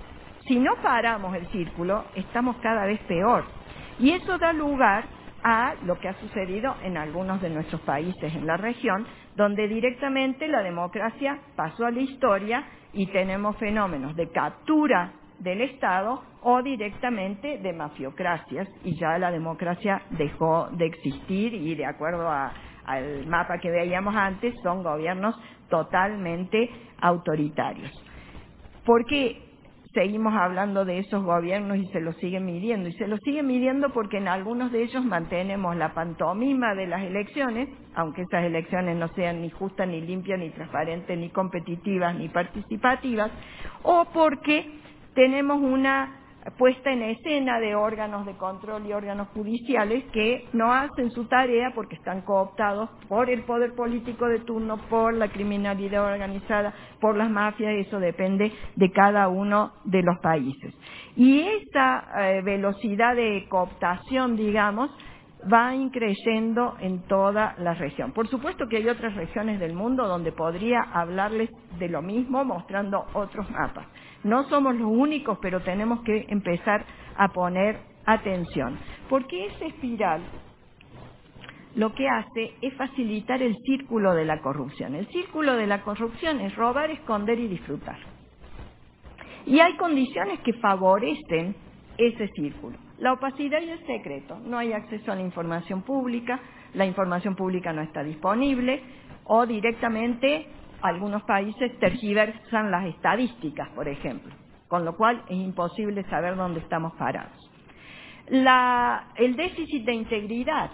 Si no paramos el círculo, estamos cada vez peor. Y eso da lugar a lo que ha sucedido en algunos de nuestros países en la región, donde directamente la democracia pasó a la historia y tenemos fenómenos de captura del Estado o directamente de mafiocracias, y ya la democracia dejó de existir, y de acuerdo al mapa que veíamos antes, son gobiernos totalmente autoritarios. ¿Por qué seguimos hablando de esos gobiernos y se los siguen midiendo? Y se los siguen midiendo porque en algunos de ellos mantenemos la pantomima de las elecciones, aunque esas elecciones no sean ni justas, ni limpias, ni transparentes, ni competitivas, ni participativas, o porque tenemos una puesta en escena de órganos de control y órganos judiciales que no hacen su tarea porque están cooptados por el poder político de turno, por la criminalidad organizada, por las mafias. Eso depende de cada uno de los países. Y esta velocidad de cooptación, digamos, va increyendo en toda la región. Por supuesto que hay otras regiones del mundo donde podría hablarles de lo mismo mostrando otros mapas. No somos los únicos, pero tenemos que empezar a poner atención. Porque esa espiral lo que hace es facilitar el círculo de la corrupción. El círculo de la corrupción es robar, esconder y disfrutar. Y hay condiciones que favorecen ese círculo. La opacidad y el secreto. No hay acceso a la información pública no está disponible, o directamente algunos países tergiversan las estadísticas, por ejemplo, con lo cual es imposible saber dónde estamos parados. El déficit de integridad.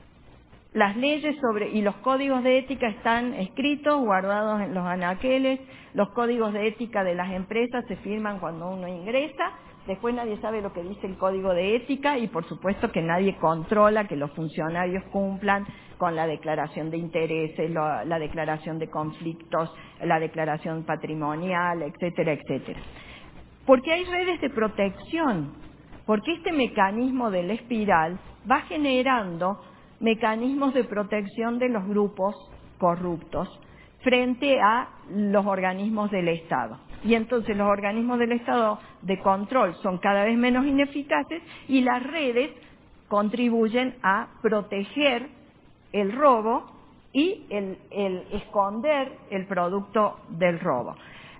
Las leyes y los códigos de ética están escritos, guardados en los anaqueles. Los códigos de ética de las empresas se firman cuando uno ingresa. Después nadie sabe lo que dice el código de ética y por supuesto que nadie controla que los funcionarios cumplan con la declaración de intereses, la declaración de conflictos, la declaración patrimonial, etcétera, etcétera. Porque hay redes de protección, porque este mecanismo de la espiral va generando mecanismos de protección de los grupos corruptos frente a los organismos del Estado. Y entonces los organismos del Estado de control son cada vez menos ineficaces y las redes contribuyen a proteger el robo y el esconder el producto del robo.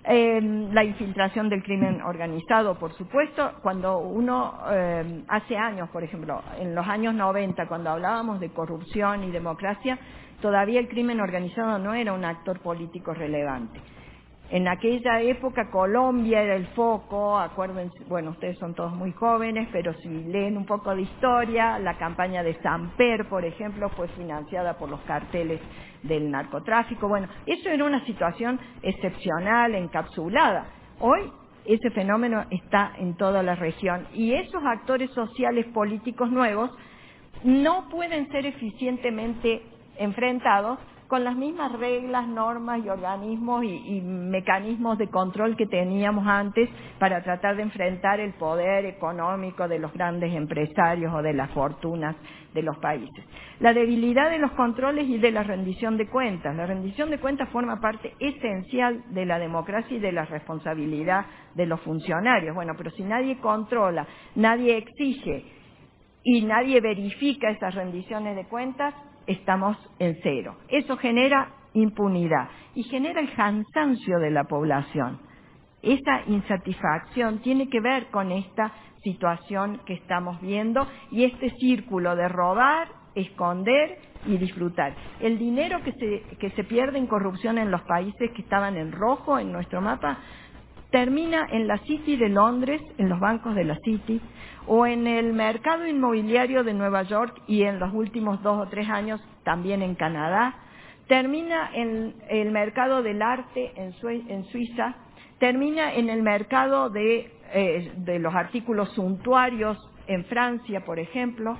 La infiltración del crimen organizado, por supuesto. Cuando uno, hace años, por ejemplo, en los años 90, cuando hablábamos de corrupción y democracia, todavía el crimen organizado no era un actor político relevante. En aquella época Colombia era el foco, acuérdense, bueno, ustedes son todos muy jóvenes, pero si leen un poco de historia, la campaña de Samper, por ejemplo, fue financiada por los carteles del narcotráfico. Bueno, eso era una situación excepcional, encapsulada. Hoy ese fenómeno está en toda la región y esos actores sociales políticos nuevos no pueden ser eficientemente enfrentados con las mismas reglas, normas y organismos y mecanismos de control que teníamos antes para tratar de enfrentar el poder económico de los grandes empresarios o de las fortunas de los países. La debilidad de los controles y de la rendición de cuentas. La rendición de cuentas forma parte esencial de la democracia y de la responsabilidad de los funcionarios. Bueno, pero si nadie controla, nadie exige y nadie verifica esas rendiciones de cuentas, estamos en cero. Eso genera impunidad y genera el cansancio de la población. Esa insatisfacción tiene que ver con esta situación que estamos viendo y este círculo de robar, esconder y disfrutar. El dinero que se pierde en corrupción en los países que estaban en rojo en nuestro mapa termina en la City de Londres, en los bancos de la City, o en el mercado inmobiliario de Nueva York y en los últimos 2 o 3 años también en Canadá, termina en el mercado del arte en Suiza, termina en el mercado de los artículos suntuarios en Francia, por ejemplo.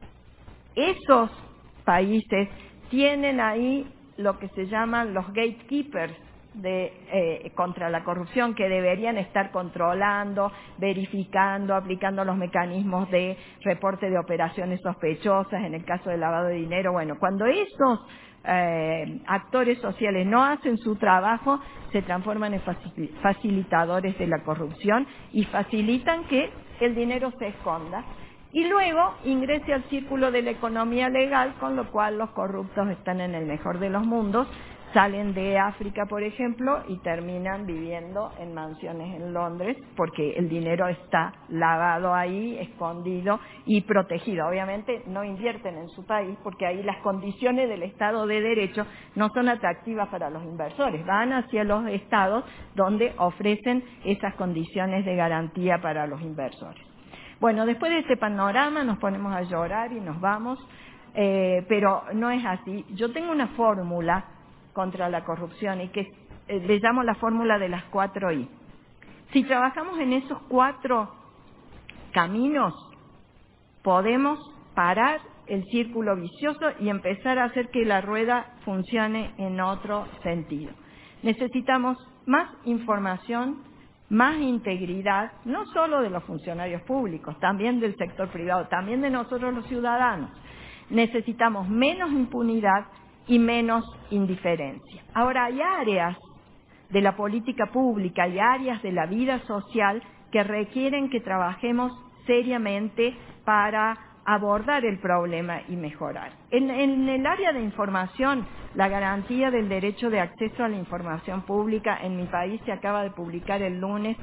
Esos países tienen ahí lo que se llaman los gatekeepers contra la corrupción, que deberían estar controlando, verificando, aplicando los mecanismos de reporte de operaciones sospechosas en el caso de lavado de dinero. Bueno, cuando esos actores sociales no hacen su trabajo, se transforman en facilitadores de la corrupción y facilitan que el dinero se esconda y luego ingrese al círculo de la economía legal, con lo cual los corruptos están en el mejor de los mundos, salen de África, por ejemplo, y terminan viviendo en mansiones en Londres, porque el dinero está lavado ahí, escondido y protegido. Obviamente no invierten en su país, porque ahí las condiciones del Estado de Derecho no son atractivas para los inversores. Van hacia los estados donde ofrecen esas condiciones de garantía para los inversores. Bueno, después de este panorama nos ponemos a llorar y nos vamos, pero no es así. Yo tengo una fórmula contra la corrupción y que le llamo la fórmula de las 4 I. Si trabajamos en esos 4 caminos, podemos parar el círculo vicioso y empezar a hacer que la rueda funcione en otro sentido. Necesitamos más información, más integridad, no solo de los funcionarios públicos, también del sector privado, también de nosotros los ciudadanos. Necesitamos menos impunidad y menos indiferencia. Ahora, hay áreas de la política pública y áreas de la vida social que requieren que trabajemos seriamente para abordar el problema y mejorar. En el área de información, la garantía del derecho de acceso a la información pública en mi país se acaba de publicar el lunes.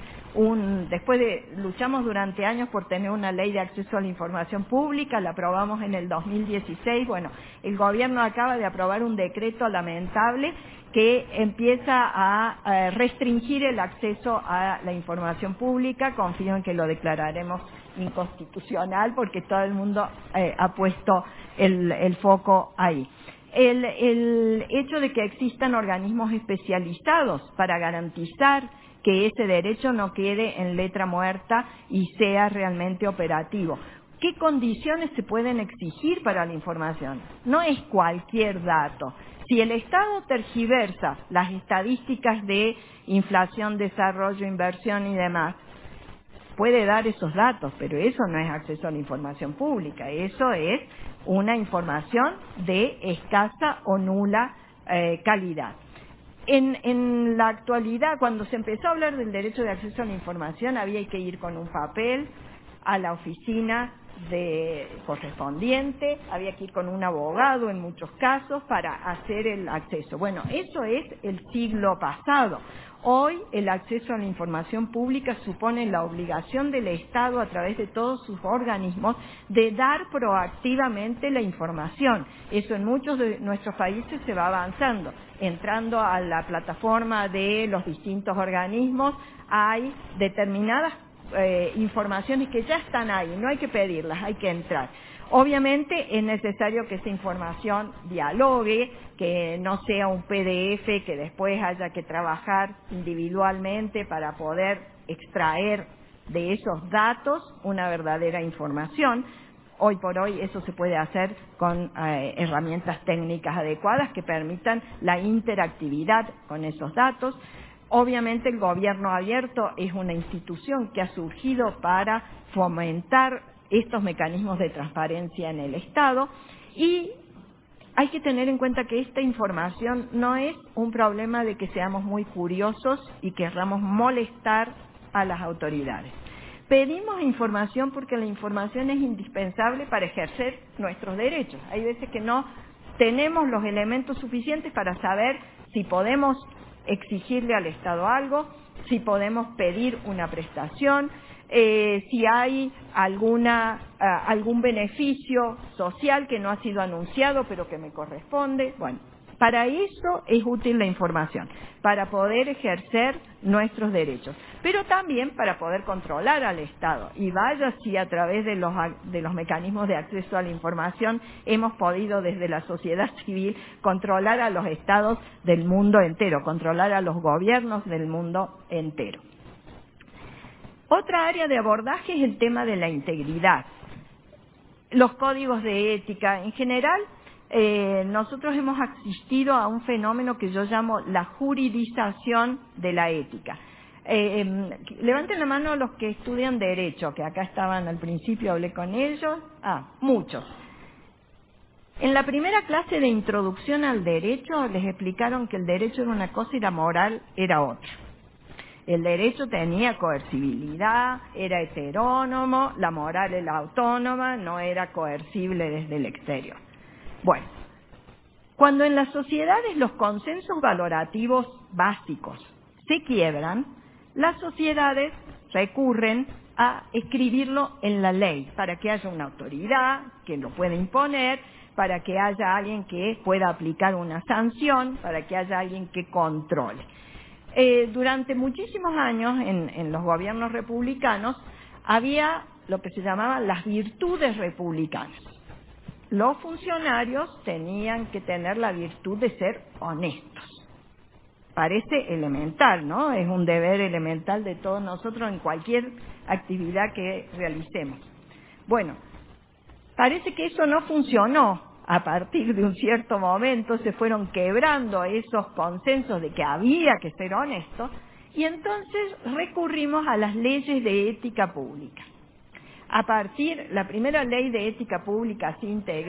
Luchamos durante años por tener una ley de acceso a la información pública, la aprobamos en el 2016. Bueno, el gobierno acaba de aprobar un decreto lamentable que empieza a restringir el acceso a la información pública. Confío en que lo declararemos inconstitucional porque todo el mundo ha puesto el foco ahí. El hecho de que existan organismos especializados para garantizar que ese derecho no quede en letra muerta y sea realmente operativo. ¿Qué condiciones se pueden exigir para la información? No es cualquier dato. Si el Estado tergiversa las estadísticas de inflación, desarrollo, inversión y demás, puede dar esos datos, pero eso no es acceso a la información pública, eso es una información de escasa o nula calidad. En la actualidad, cuando se empezó a hablar del derecho de acceso a la información, había que ir con un papel a la oficina correspondiente, había que ir con un abogado en muchos casos para hacer el acceso. Bueno, eso es el siglo pasado. Hoy el acceso a la información pública supone la obligación del Estado a través de todos sus organismos de dar proactivamente la información. Eso en muchos de nuestros países se va avanzando. Entrando a la plataforma de los distintos organismos hay determinadas informaciones que ya están ahí, no hay que pedirlas, hay que entrar. Obviamente es necesario que esa información dialogue, que no sea un PDF que después haya que trabajar individualmente para poder extraer de esos datos una verdadera información. Hoy por hoy eso se puede hacer con herramientas técnicas adecuadas que permitan la interactividad con esos datos. Obviamente el gobierno abierto es una institución que ha surgido para fomentar estos mecanismos de transparencia en el Estado y hay que tener en cuenta que esta información no es un problema de que seamos muy curiosos y querramos molestar a las autoridades. Pedimos información porque la información es indispensable para ejercer nuestros derechos. Hay veces que no tenemos los elementos suficientes para saber si podemos exigirle al Estado algo, si podemos pedir una prestación, si hay algún beneficio social que no ha sido anunciado pero que me corresponde. Bueno, para eso es útil la información, para poder ejercer nuestros derechos, pero también para poder controlar al Estado. Y vaya si a través de los mecanismos de acceso a la información hemos podido desde la sociedad civil controlar a los Estados del mundo entero, controlar a los gobiernos del mundo entero. Otra área de abordaje es el tema de la integridad. Los códigos de ética en general. Nosotros hemos asistido a un fenómeno que yo llamo la juridización de la ética. Levanten la mano los que estudian Derecho, que acá estaban al principio, hablé con ellos. Muchos. En la primera clase de introducción al derecho les explicaron que el derecho era una cosa y la moral era otra. El derecho tenía coercibilidad, era heterónomo, la moral era autónoma, no era coercible desde el exterior. Bueno, cuando en las sociedades los consensos valorativos básicos se quiebran, las sociedades recurren a escribirlo en la ley para que haya una autoridad que lo pueda imponer, para que haya alguien que pueda aplicar una sanción, para que haya alguien que controle. Durante muchísimos años en los gobiernos republicanos había lo que se llamaban las virtudes republicanas. Los funcionarios tenían que tener la virtud de ser honestos. Parece elemental, ¿no? Es un deber elemental de todos nosotros en cualquier actividad que realicemos. Bueno, parece que eso no funcionó. A partir de un cierto momento se fueron quebrando esos consensos de que había que ser honestos y entonces recurrimos a las leyes de ética pública. La primera ley de ética pública así integral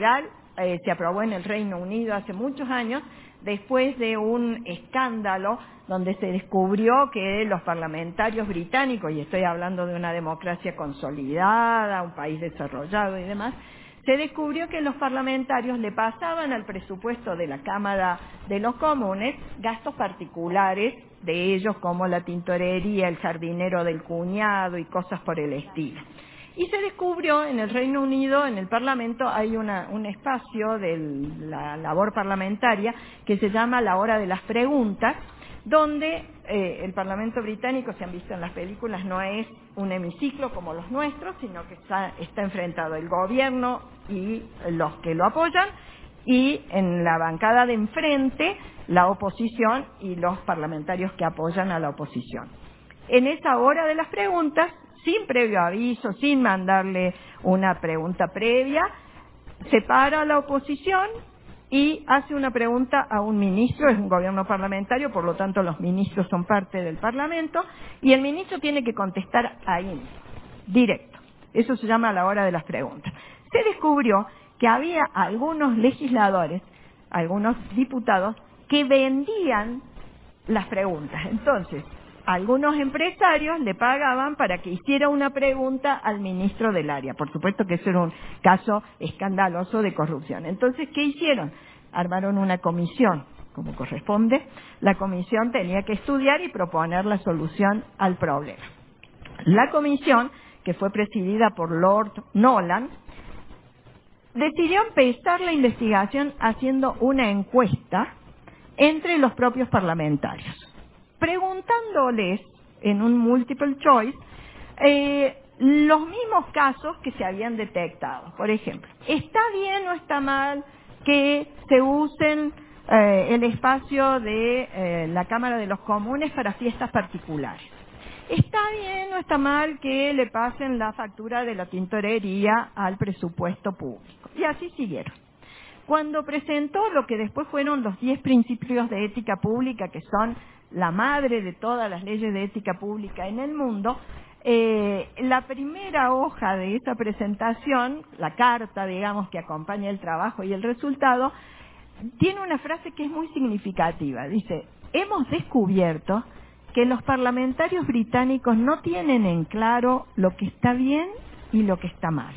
se aprobó en el Reino Unido hace muchos años, después de un escándalo donde se descubrió que los parlamentarios británicos, y estoy hablando de una democracia consolidada, un país desarrollado y demás, se descubrió que los parlamentarios le pasaban al presupuesto de la Cámara de los Comunes gastos particulares de ellos, como la tintorería, el jardinero del cuñado y cosas por el estilo. Y se descubrió en el Reino Unido, en el Parlamento, hay un espacio de la labor parlamentaria que se llama la hora de las preguntas, donde el Parlamento británico, se han visto en las películas, no es un hemiciclo como los nuestros, sino que está enfrentado el gobierno y los que lo apoyan, y en la bancada de enfrente la oposición y los parlamentarios que apoyan a la oposición. En esa hora de las preguntas, sin previo aviso, sin mandarle una pregunta previa, se para la oposición y hace una pregunta a un ministro, es un gobierno parlamentario, por lo tanto los ministros son parte del Parlamento, y el ministro tiene que contestar ahí, directo. Eso se llama la hora de las preguntas. Se descubrió que había algunos legisladores, algunos diputados, que vendían las preguntas. Entonces, algunos empresarios le pagaban para que hiciera una pregunta al ministro del área. Por supuesto que eso era un caso escandaloso de corrupción. Entonces, ¿qué hicieron? Armaron una comisión, como corresponde. La comisión tenía que estudiar y proponer la solución al problema. La comisión, que fue presidida por Lord Nolan, decidió empezar la investigación haciendo una encuesta entre los propios parlamentarios, preguntándoles en un multiple choice los mismos casos que se habían detectado. Por ejemplo, ¿está bien o está mal que se usen el espacio de la Cámara de los Comunes para fiestas particulares? ¿Está bien o está mal que le pasen la factura de la tintorería al presupuesto público? Y así siguieron. Cuando presentó lo que después fueron los 10 principios de ética pública, que son la madre de todas las leyes de ética pública en el mundo, la primera hoja de esa presentación, la carta, digamos, que acompaña el trabajo y el resultado, tiene una frase que es muy significativa. Dice, hemos descubierto que los parlamentarios británicos no tienen en claro lo que está bien y lo que está mal.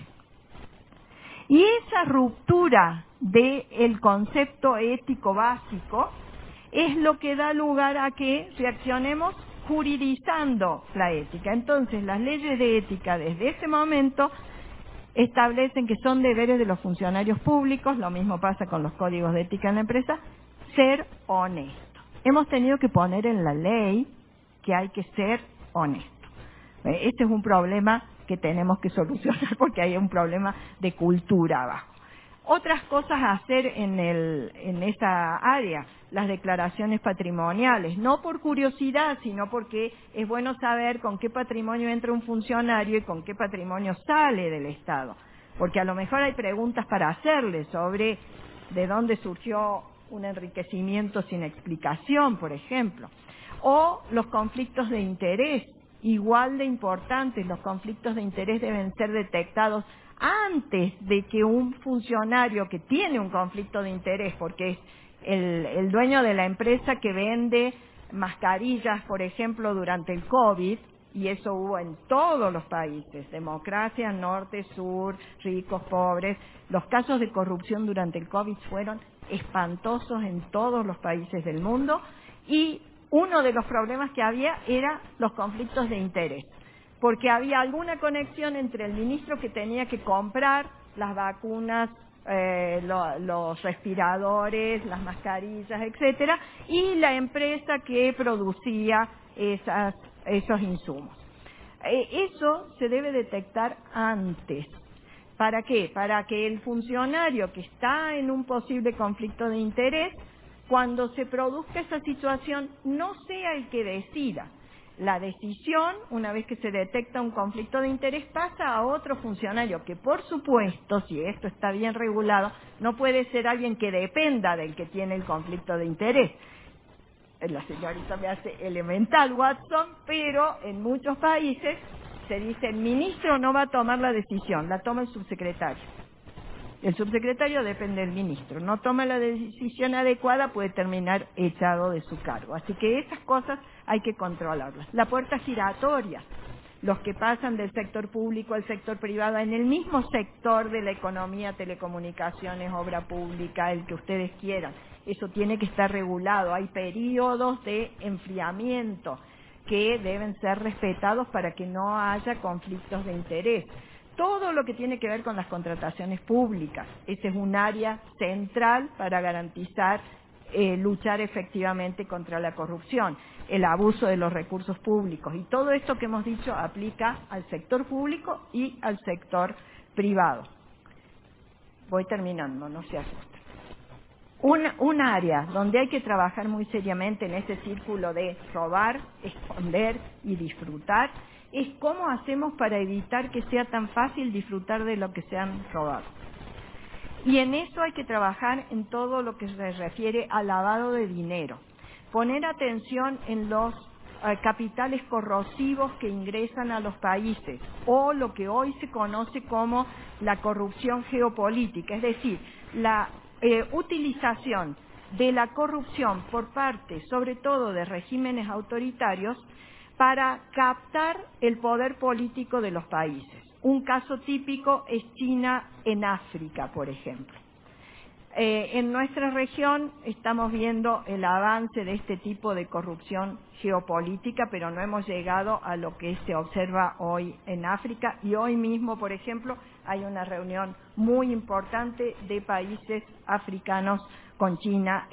Y esa ruptura del concepto ético básico es lo que da lugar a que reaccionemos juridizando la ética. Entonces, las leyes de ética desde ese momento establecen que son deberes de los funcionarios públicos, lo mismo pasa con los códigos de ética en la empresa, ser honesto. Hemos tenido que poner en la ley que hay que ser honesto. Este es un problema que tenemos que solucionar porque hay un problema de cultura abajo. Otras cosas a hacer en esa área, las declaraciones patrimoniales, no por curiosidad, sino porque es bueno saber con qué patrimonio entra un funcionario y con qué patrimonio sale del Estado. Porque a lo mejor hay preguntas para hacerle sobre de dónde surgió un enriquecimiento sin explicación, por ejemplo. O los conflictos de interés, igual de importantes, los conflictos de interés deben ser detectados antes de que un funcionario que tiene un conflicto de interés, porque es el dueño de la empresa que vende mascarillas, por ejemplo, durante el COVID, y eso hubo en todos los países, democracia, norte, sur, ricos, pobres, los casos de corrupción durante el COVID fueron espantosos en todos los países del mundo, y uno de los problemas que había era los conflictos de interés, porque había alguna conexión entre el ministro que tenía que comprar las vacunas, los respiradores, las mascarillas, etcétera, y la empresa que producía esos insumos. Eso se debe detectar antes. ¿Para qué? Para que el funcionario que está en un posible conflicto de interés, cuando se produzca esa situación, no sea el que decida. La decisión, una vez que se detecta un conflicto de interés, pasa a otro funcionario, que por supuesto, si esto está bien regulado, no puede ser alguien que dependa del que tiene el conflicto de interés. La señorita me hace elemental, Watson, pero en muchos países se dice, el ministro no va a tomar la decisión, la toma el subsecretario. El subsecretario depende del ministro. No toma la decisión adecuada, puede terminar echado de su cargo. Así que esas cosas hay que controlarlas. La puerta giratoria, los que pasan del sector público al sector privado en el mismo sector de la economía, telecomunicaciones, obra pública, el que ustedes quieran. Eso tiene que estar regulado. Hay periodos de enfriamiento que deben ser respetados para que no haya conflictos de interés. Todo lo que tiene que ver con las contrataciones públicas, ese es un área central para garantizar, luchar efectivamente contra la corrupción, el abuso de los recursos públicos. Y todo esto que hemos dicho aplica al sector público y al sector privado. Voy terminando, no se asusten. Un área donde hay que trabajar muy seriamente en ese círculo de robar, esconder y disfrutar es cómo hacemos para evitar que sea tan fácil disfrutar de lo que se han robado. Y en eso hay que trabajar en todo lo que se refiere al lavado de dinero. Poner atención en los capitales corrosivos que ingresan a los países, o lo que hoy se conoce como la corrupción geopolítica, es decir, la utilización de la corrupción por parte, sobre todo de regímenes autoritarios, para captar el poder político de los países. Un caso típico es China en África, por ejemplo. En nuestra región estamos viendo el avance de este tipo de corrupción geopolítica, pero no hemos llegado a lo que se observa hoy en África. Y hoy mismo, por ejemplo, hay una reunión muy importante de países africanos con China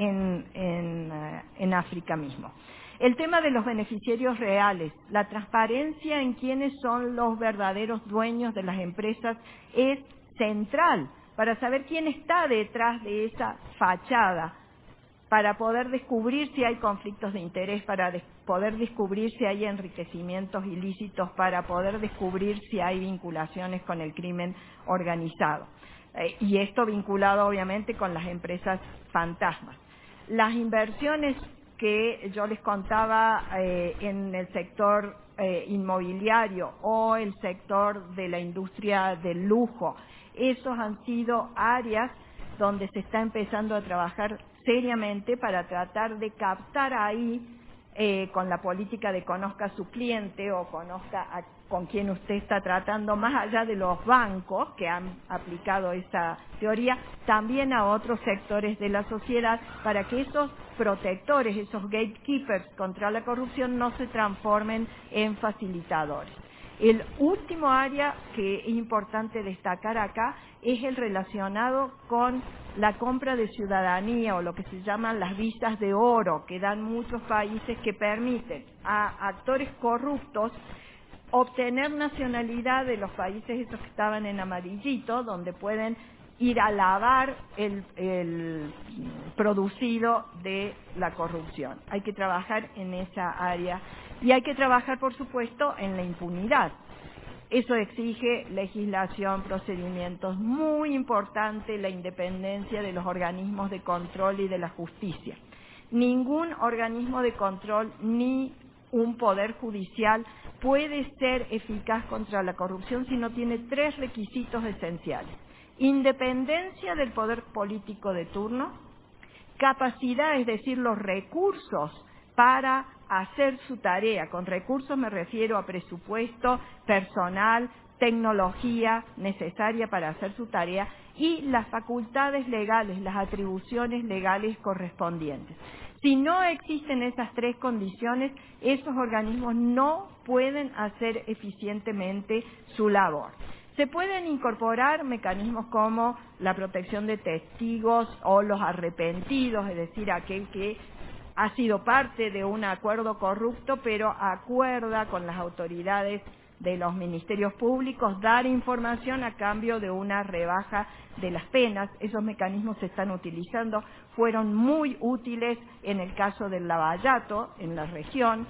en África mismo. El tema de los beneficiarios reales, la transparencia en quiénes son los verdaderos dueños de las empresas es central para saber quién está detrás de esa fachada, para poder descubrir si hay conflictos de interés, para poder descubrir si hay enriquecimientos ilícitos, para poder descubrir si hay vinculaciones con el crimen organizado. Y esto vinculado obviamente con las empresas fantasmas. Las inversiones que yo les contaba en el sector inmobiliario o el sector de la industria del lujo, esos han sido áreas donde se está empezando a trabajar seriamente para tratar de captar ahí con la política de conozca a su cliente o conozca con quien usted está tratando, más allá de los bancos que han aplicado esa teoría, también a otros sectores de la sociedad para que esos protectores, esos gatekeepers contra la corrupción no se transformen en facilitadores. El último área que es importante destacar acá es el relacionado con la compra de ciudadanía o lo que se llaman las visas de oro que dan muchos países que permiten a actores corruptos obtener nacionalidad de los países esos que estaban en amarillito, donde pueden ir a lavar el producido de la corrupción. Hay que trabajar en esa área y hay que trabajar, por supuesto, en la impunidad. Eso exige legislación, procedimientos, muy importante la independencia de los organismos de control y de la justicia. Ningún organismo de control ni un poder judicial puede ser eficaz contra la corrupción si no tiene tres requisitos esenciales: independencia del poder político de turno, capacidad, es decir, los recursos para hacer su tarea. Con recursos me refiero a presupuesto, personal, tecnología necesaria para hacer su tarea y las facultades legales, las atribuciones legales correspondientes. Si no existen esas tres condiciones, esos organismos no pueden hacer eficientemente su labor. Se pueden incorporar mecanismos como la protección de testigos o los arrepentidos, es decir, aquel que ha sido parte de un acuerdo corrupto, pero acuerda con las autoridades de los ministerios públicos dar información a cambio de una rebaja de las penas. Esos mecanismos se están utilizando, fueron muy útiles en el caso del Lavallato, en la región,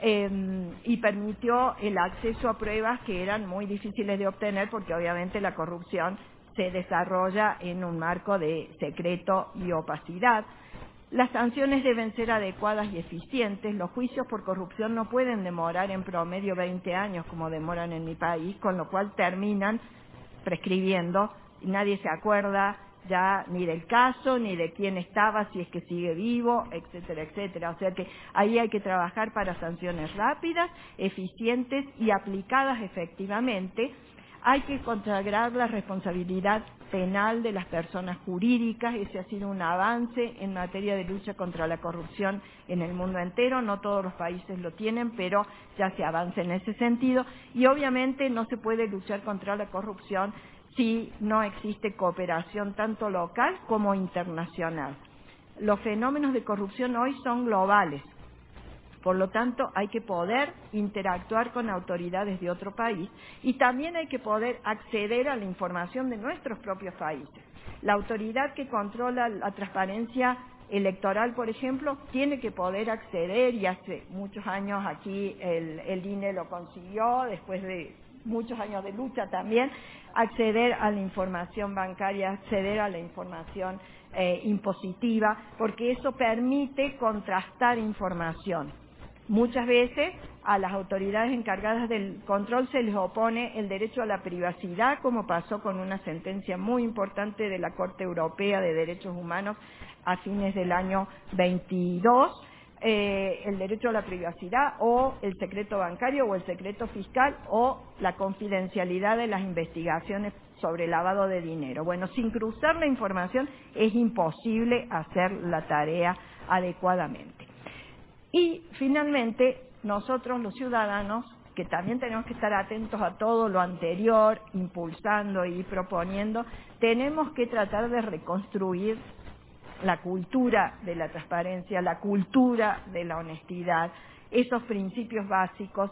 y permitió el acceso a pruebas que eran muy difíciles de obtener porque obviamente la corrupción se desarrolla en un marco de secreto y opacidad. Las sanciones deben ser adecuadas y eficientes. Los juicios por corrupción no pueden demorar en promedio 20 años como demoran en mi país, con lo cual terminan prescribiendo nadie se acuerda ya ni del caso, ni de quién estaba, si es que sigue vivo, etcétera, etcétera. O sea que ahí hay que trabajar para sanciones rápidas, eficientes y aplicadas efectivamente. Hay que consagrar la responsabilidad penal de las personas jurídicas. Ese ha sido un avance en materia de lucha contra la corrupción en el mundo entero. No todos los países lo tienen, pero ya se avanza en ese sentido. Y obviamente no se puede luchar contra la corrupción si no existe cooperación tanto local como internacional. Los fenómenos de corrupción hoy son globales. Por lo tanto, hay que poder interactuar con autoridades de otro país y también hay que poder acceder a la información de nuestros propios países. La autoridad que controla la transparencia electoral, por ejemplo, tiene que poder acceder, y hace muchos años aquí el INE lo consiguió, después de muchos años de lucha también, acceder a la información bancaria, acceder a la información impositiva, porque eso permite contrastar información. Muchas veces a las autoridades encargadas del control se les opone el derecho a la privacidad, como pasó con una sentencia muy importante de la Corte Europea de Derechos Humanos a fines del año 22, el derecho a la privacidad o el secreto bancario o el secreto fiscal o la confidencialidad de las investigaciones sobre lavado de dinero. Bueno, sin cruzar la información es imposible hacer la tarea adecuadamente. Y finalmente, nosotros los ciudadanos, que también tenemos que estar atentos a todo lo anterior, impulsando y proponiendo, tenemos que tratar de reconstruir la cultura de la transparencia, la cultura de la honestidad, esos principios básicos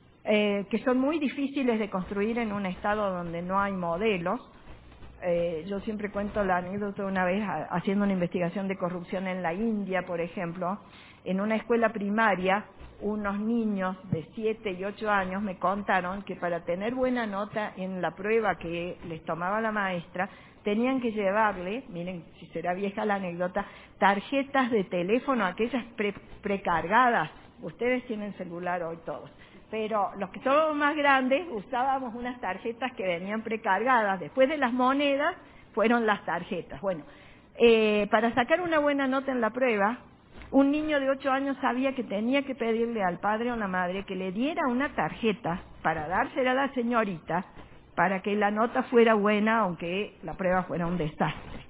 que son muy difíciles de construir en un estado donde no hay modelos. Yo siempre cuento la anécdota de una vez haciendo una investigación de corrupción en la India, por ejemplo. En una escuela primaria, unos niños de 7 y 8 años me contaron que para tener buena nota en la prueba que les tomaba la maestra, tenían que llevarle, miren si será vieja la anécdota, tarjetas de teléfono, aquellas precargadas. Ustedes tienen celular hoy todos. Pero los que somos más grandes usábamos unas tarjetas que venían precargadas. Después de las monedas fueron las tarjetas. Bueno, para sacar una buena nota en la prueba, un niño de 8 años sabía que tenía que pedirle al padre o la madre que le diera una tarjeta para dársela a la señorita para que la nota fuera buena, aunque la prueba fuera un desastre.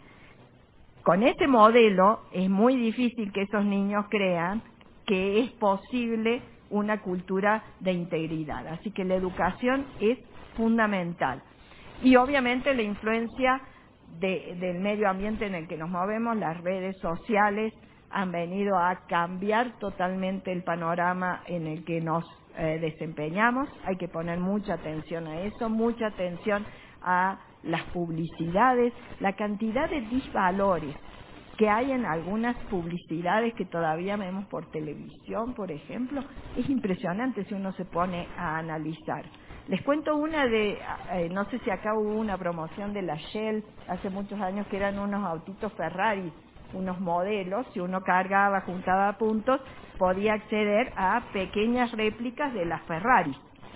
Con este modelo es muy difícil que esos niños crean que es posible una cultura de integridad. Así que la educación es fundamental. Y obviamente la influencia del medio ambiente en el que nos movemos, las redes sociales, han venido a cambiar totalmente el panorama en el que nos desempeñamos. Hay que poner mucha atención a eso, mucha atención a las publicidades, la cantidad de disvalores que hay en algunas publicidades que todavía vemos por televisión, por ejemplo, es impresionante si uno se pone a analizar. Les cuento una no sé si acá hubo una promoción de la Shell hace muchos años, que eran unos autitos Ferrari, unos modelos, si uno cargaba, juntaba puntos, podía acceder a pequeñas réplicas de las Ferrari.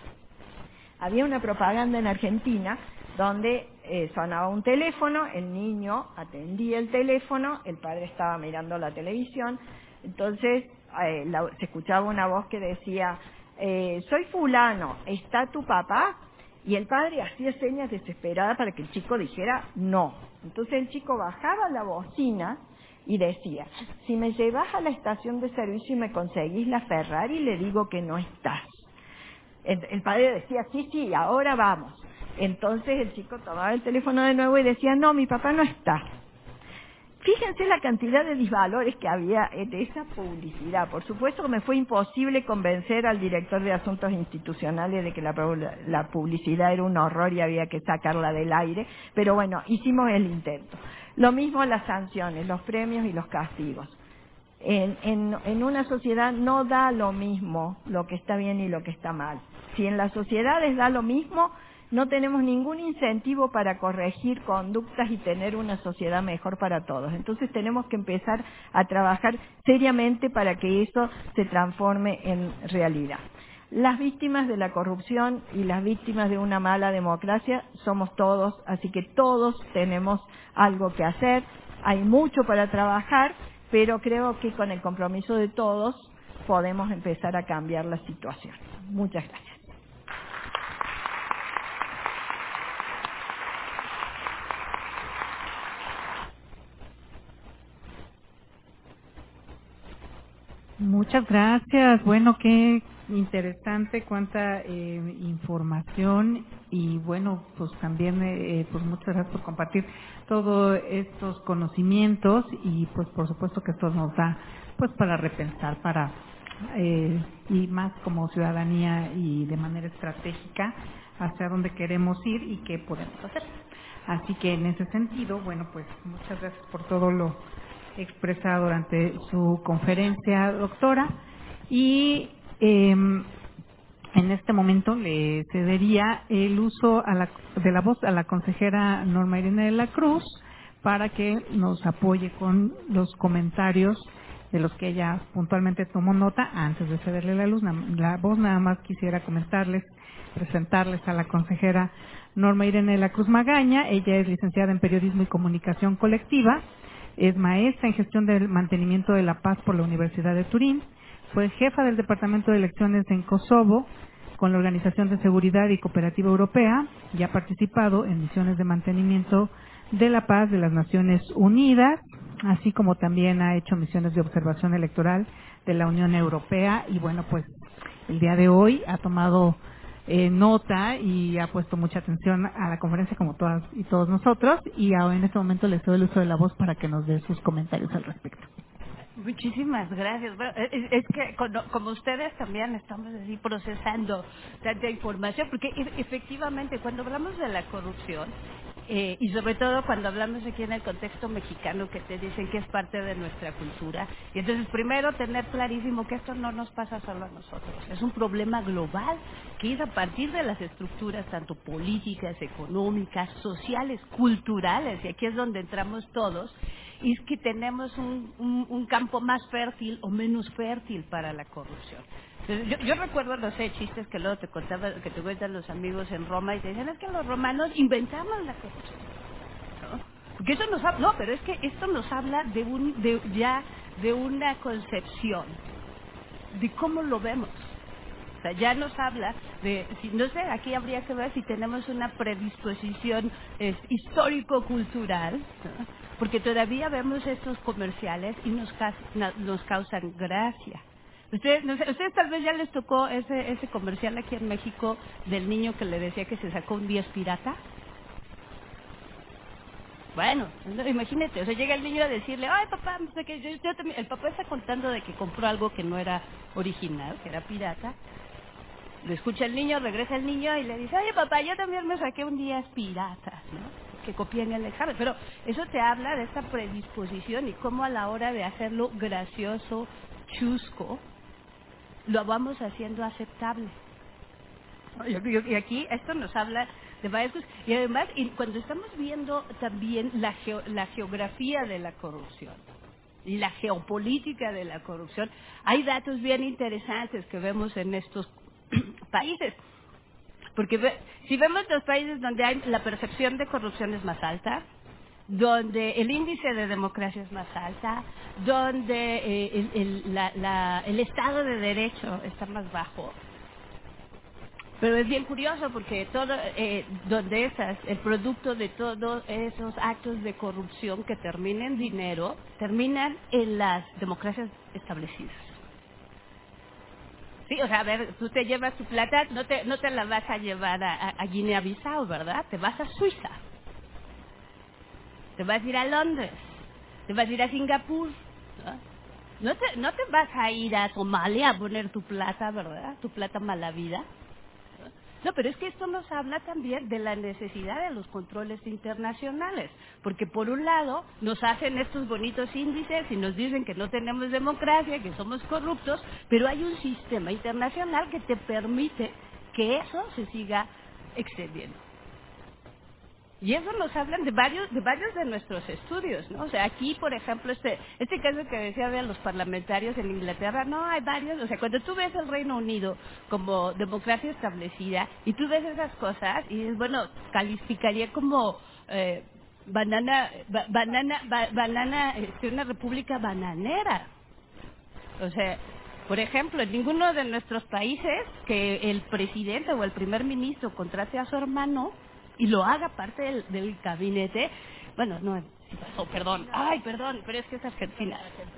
Había una propaganda en Argentina donde sonaba un teléfono, el niño atendía el teléfono, el padre estaba mirando la televisión, entonces se escuchaba una voz que decía, soy fulano, ¿está tu papá? Y el padre hacía señas desesperadas para que el chico dijera no. Entonces el chico bajaba la bocina y decía, si me llevas a la estación de servicio y me conseguís la Ferrari, le digo que no estás. El padre decía, sí, ahora vamos. Entonces el chico tomaba el teléfono de nuevo y decía, no, mi papá no está. Fíjense la cantidad de disvalores que había en esa publicidad. Por supuesto que me fue imposible convencer al director de Asuntos Institucionales de que la publicidad era un horror y había que sacarla del aire, pero bueno, hicimos el intento. Lo mismo las sanciones, los premios y los castigos. En una sociedad no da lo mismo lo que está bien y lo que está mal. Si en las sociedades da lo mismo, no tenemos ningún incentivo para corregir conductas y tener una sociedad mejor para todos. Entonces tenemos que empezar a trabajar seriamente para que eso se transforme en realidad. Las víctimas de la corrupción y las víctimas de una mala democracia somos todos, así que todos tenemos algo que hacer. Hay mucho para trabajar, pero creo que con el compromiso de todos podemos empezar a cambiar la situación. Muchas gracias. Muchas gracias. Bueno, qué interesante, cuánta información y bueno, pues también pues muchas gracias por compartir todos estos conocimientos y pues por supuesto que esto nos da pues para repensar, para y más como ciudadanía y de manera estratégica hacia dónde queremos ir y qué podemos hacer. Así que en ese sentido, bueno, pues muchas gracias por todo lo expresado durante su conferencia, doctora. Y en este momento le cedería el uso de la voz a la consejera Norma Irene de la Cruz para que nos apoye con los comentarios de los que ella puntualmente tomó nota. Antes de cederle la voz, nada más quisiera presentarles a la consejera Norma Irene de la Cruz Magaña. Ella es licenciada en Periodismo y Comunicación Colectiva, es maestra en Gestión del Mantenimiento de la Paz por la Universidad de Turín, fue jefa del Departamento de Elecciones en Kosovo con la Organización de Seguridad y Cooperativa Europea y ha participado en misiones de mantenimiento de la paz de las Naciones Unidas, así como también ha hecho misiones de observación electoral de la Unión Europea y bueno, pues el día de hoy ha tomado nota y ha puesto mucha atención a la conferencia como todas y todos nosotros y ahora en este momento les doy el uso de la voz para que nos dé sus comentarios al respecto. Muchísimas gracias. Bueno, es que como ustedes también estamos así procesando tanta información, porque efectivamente cuando hablamos de la corrupción, y sobre todo cuando hablamos aquí en el contexto mexicano que te dicen que es parte de nuestra cultura, y entonces primero tener clarísimo que esto no nos pasa solo a nosotros, es un problema global que es a partir de las estructuras tanto políticas, económicas, sociales, culturales, y aquí es donde entramos todos, y es que tenemos un campo más fértil o menos fértil para la corrupción. Entonces, yo recuerdo, no sé, chistes que luego te cuentan los amigos en Roma y te dicen, es que los romanos inventamos la corrupción, ¿no? Porque eso nos habla, no, pero es que esto nos habla de una concepción, de cómo lo vemos. O sea, ya nos habla de, no sé, aquí habría que ver si tenemos una predisposición histórico-cultural, ¿no? Porque todavía vemos estos comerciales y nos causan gracia. Ustedes, no sé, ustedes tal vez ya les tocó ese comercial aquí en México del niño que le decía que se sacó un 10 pirata. Bueno, imagínate, o sea, llega el niño a decirle, ay papá, no sé qué, yo también, el papá está contando de que compró algo que no era original, que era pirata. Lo escucha el niño, regresa el niño y le dice, oye papá, yo también me saqué un 10 pirata, ¿no? Que copian el examen. Pero eso te habla de esta predisposición y cómo a la hora de hacerlo gracioso, chusco, lo vamos haciendo aceptable. Y aquí esto nos habla de varias cosas. Y además, cuando estamos viendo también la geografía de la corrupción y la geopolítica de la corrupción, hay datos bien interesantes que vemos en estos países. Porque si vemos los países donde hay la percepción de corrupción es más alta, donde el índice de democracia es más alta, donde el Estado de Derecho está más bajo. Pero es bien curioso porque donde el producto de todos esos actos de corrupción que terminan en dinero, terminan en las democracias establecidas. Sí, o sea, a ver, tú te llevas tu plata, no te la vas a llevar a Guinea-Bissau, ¿verdad? Te vas a Suiza. Te vas a ir a Londres. Te vas a ir a Singapur. No te vas a ir a Somalia a poner tu plata, ¿verdad? Tu plata mala vida. No, pero es que esto nos habla también de la necesidad de los controles internacionales, porque por un lado nos hacen estos bonitos índices y nos dicen que no tenemos democracia, que somos corruptos, pero hay un sistema internacional que te permite que eso se siga extendiendo. Y eso nos hablan de varios de nuestros estudios, ¿no? O sea, aquí, por ejemplo, este caso que decía de los parlamentarios en Inglaterra, no, hay varios. O sea, cuando tú ves el Reino Unido como democracia establecida y tú ves esas cosas y dices, bueno, calificaría como banana, una república bananera. O sea, por ejemplo, en ninguno de nuestros países que el presidente o el primer ministro contrate a su hermano y lo haga parte del gabinete, bueno, no, sí pasó, perdón, pero es que es Argentina.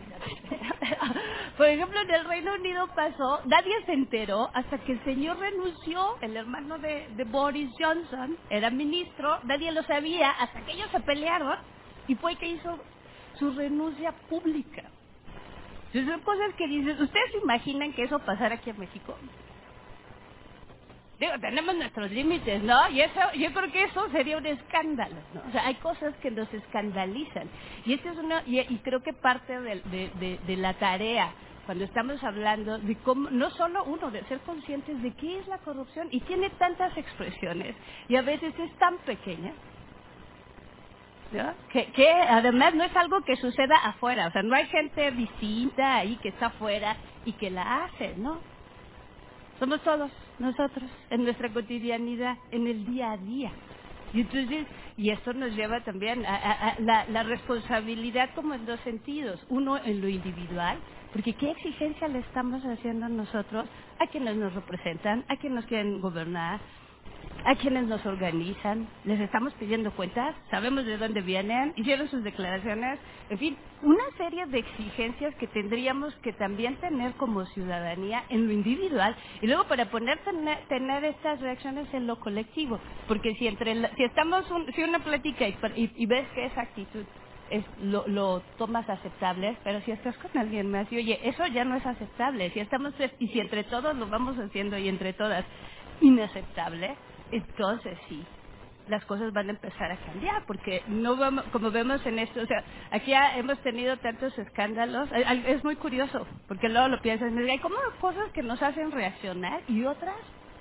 Por ejemplo, en el Reino Unido pasó, nadie se enteró hasta que el señor renunció, el hermano de Boris Johnson, era ministro, nadie lo sabía, hasta que ellos se pelearon y fue que hizo su renuncia pública. Entonces, son cosas que dices, ¿ustedes se imaginan que eso pasara aquí en México? Digo, tenemos nuestros límites, ¿no? Y eso, yo creo que eso sería un escándalo, ¿no? O sea, hay cosas que nos escandalizan. Y esto es y creo que parte de la tarea, cuando estamos hablando de cómo, no solo uno, de ser conscientes de qué es la corrupción, y tiene tantas expresiones, y a veces es tan pequeña, ¿no? Que además no es algo que suceda afuera, o sea, no hay gente distinta ahí que está afuera y que la hace, ¿no? Somos todos nosotros, en nuestra cotidianidad, en el día a día. Y entonces, y esto nos lleva también a la responsabilidad como en dos sentidos. Uno, en lo individual, porque ¿qué exigencia le estamos haciendo nosotros a quienes nos representan, a quienes nos quieren gobernar, a quienes nos organizan? Les estamos pidiendo cuentas, sabemos de dónde vienen, hicieron sus declaraciones, en fin, una serie de exigencias que tendríamos que también tener como ciudadanía en lo individual y luego para tener estas reacciones en lo colectivo, porque si si una plática y ves que esa actitud lo tomas aceptable, pero si estás con alguien más y oye, eso ya no es aceptable, si entre todos lo vamos haciendo y entre todas inaceptable, entonces sí, las cosas van a empezar a cambiar, porque no vamos, como vemos en esto, o sea, aquí hemos tenido tantos escándalos, es muy curioso, porque luego lo piensas, hay como cosas que nos hacen reaccionar y otras,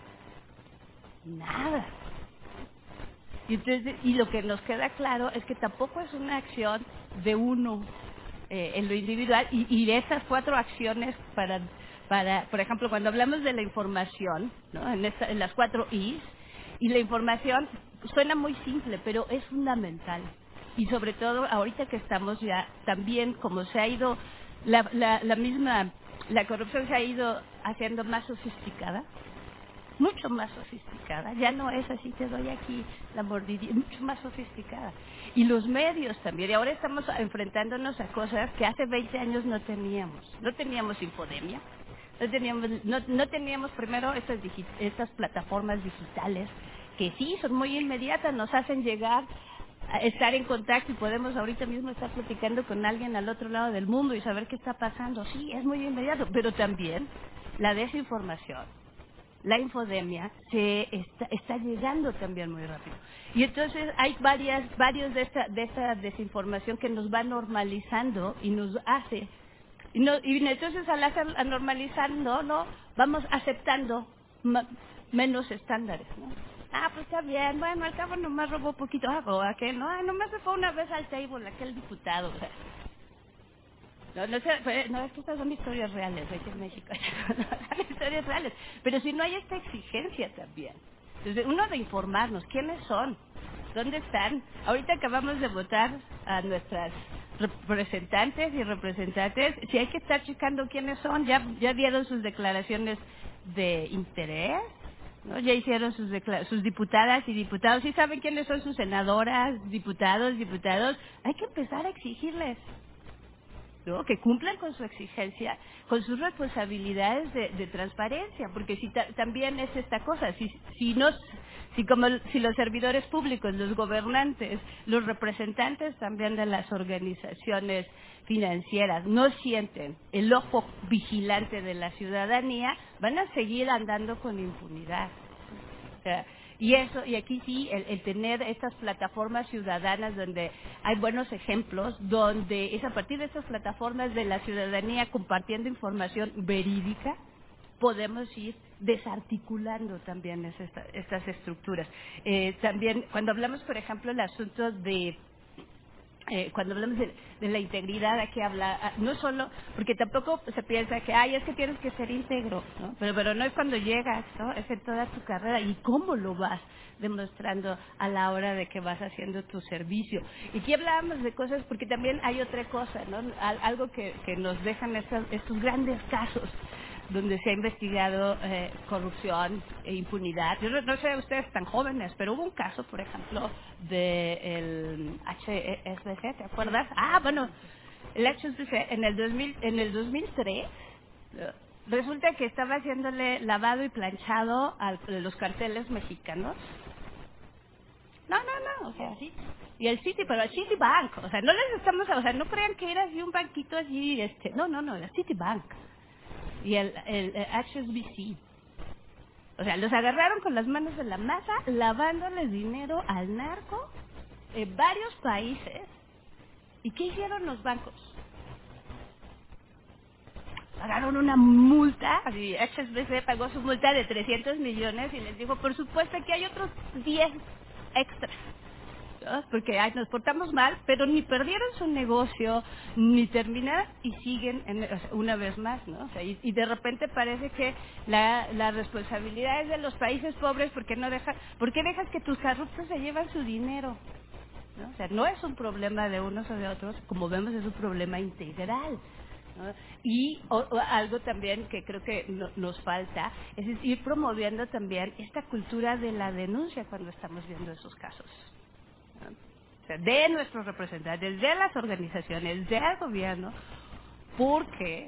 nada. Y lo que nos queda claro es que tampoco es una acción de uno en lo individual, y de esas 4 acciones por ejemplo, cuando hablamos de la información, ¿no? En las 4 I's, y la información suena muy simple, pero es fundamental. Y sobre todo, ahorita que estamos ya también, como se ha ido, la corrupción se ha ido haciendo más sofisticada, mucho más sofisticada, ya no es así, te doy aquí la mordidilla, mucho más sofisticada. Y los medios también, y ahora estamos enfrentándonos a cosas que hace 20 años no teníamos infodemia, no teníamos primero estas plataformas digitales que sí son muy inmediatas, nos hacen llegar a estar en contacto y podemos ahorita mismo estar platicando con alguien al otro lado del mundo y saber qué está pasando, sí, es muy inmediato, pero también la desinformación, la infodemia está llegando también muy rápido. Y entonces hay varios de esta desinformación que nos va normalizando y nos hace, y entonces al normalizando, ¿no? Vamos aceptando menos estándares, ¿no? Ah, pues está bien, bueno, al cabo nomás robó poquito, o aquel, no, nomás se fue una vez al table, aquel diputado, o sea. No, es que estas son historias reales, aquí en México, son historias reales, pero si no hay esta exigencia también. Entonces, uno de informarnos, ¿quiénes son? ¿Dónde están? Ahorita acabamos de votar a nuestras representantes y representantes, si hay que estar checando quiénes son, ya dieron sus declaraciones de interés, ¿no? Ya hicieron sus diputadas y diputados, ¿sí saben quiénes son sus senadoras, diputados, hay que empezar a exigirles, ¿no? Que cumplan con su exigencia, con sus responsabilidades de transparencia, porque si también es esta cosa, si los servidores públicos, los gobernantes, los representantes también de las organizaciones financieras no sienten el ojo vigilante de la ciudadanía, van a seguir andando con impunidad. O sea, y aquí sí, el tener estas plataformas ciudadanas donde hay buenos ejemplos, donde es a partir de estas plataformas de la ciudadanía compartiendo información verídica, podemos ir desarticulando también estas estructuras. También, cuando hablamos, por ejemplo, el asunto de cuando hablamos de la integridad, aquí habla, no solo, porque tampoco se piensa que, es que tienes que ser íntegro, ¿no? Pero no es cuando llegas, ¿no? Es en toda tu carrera y cómo lo vas demostrando a la hora de que vas haciendo tu servicio. Y aquí hablábamos de cosas, porque también hay otra cosa, ¿no? Algo que nos dejan estos grandes casos donde se ha investigado corrupción e impunidad. Yo no sé ustedes tan jóvenes, pero hubo un caso, por ejemplo, del HSBC, ¿te acuerdas? Bueno, el HSBC en el 2003 resulta que estaba haciéndole lavado y planchado a los carteles mexicanos. No, o sea, sí. Y el Citibank, o sea, no les estamos, o sea, no crean que era así un banquito allí, no, el Citibank. Y el HSBC. O sea, los agarraron con las manos en la masa, lavándoles dinero al narco en varios países. ¿Y qué hicieron los bancos? Pagaron una multa, y HSBC pagó su multa de 300 millones y les dijo, por supuesto que hay otros 10 extras. Porque nos portamos mal, pero ni perdieron su negocio, ni terminaron y siguen una vez más, ¿no? O sea, y de repente parece que la responsabilidad es de los países pobres porque ¿por qué dejas que tus corruptos se llevan su dinero? ¿No? O sea, no es un problema de unos o de otros, como vemos es un problema integral, ¿no? Y algo también que creo que nos falta es ir promoviendo también esta cultura de la denuncia cuando estamos viendo esos casos. O sea, de nuestros representantes, de las organizaciones, del gobierno, porque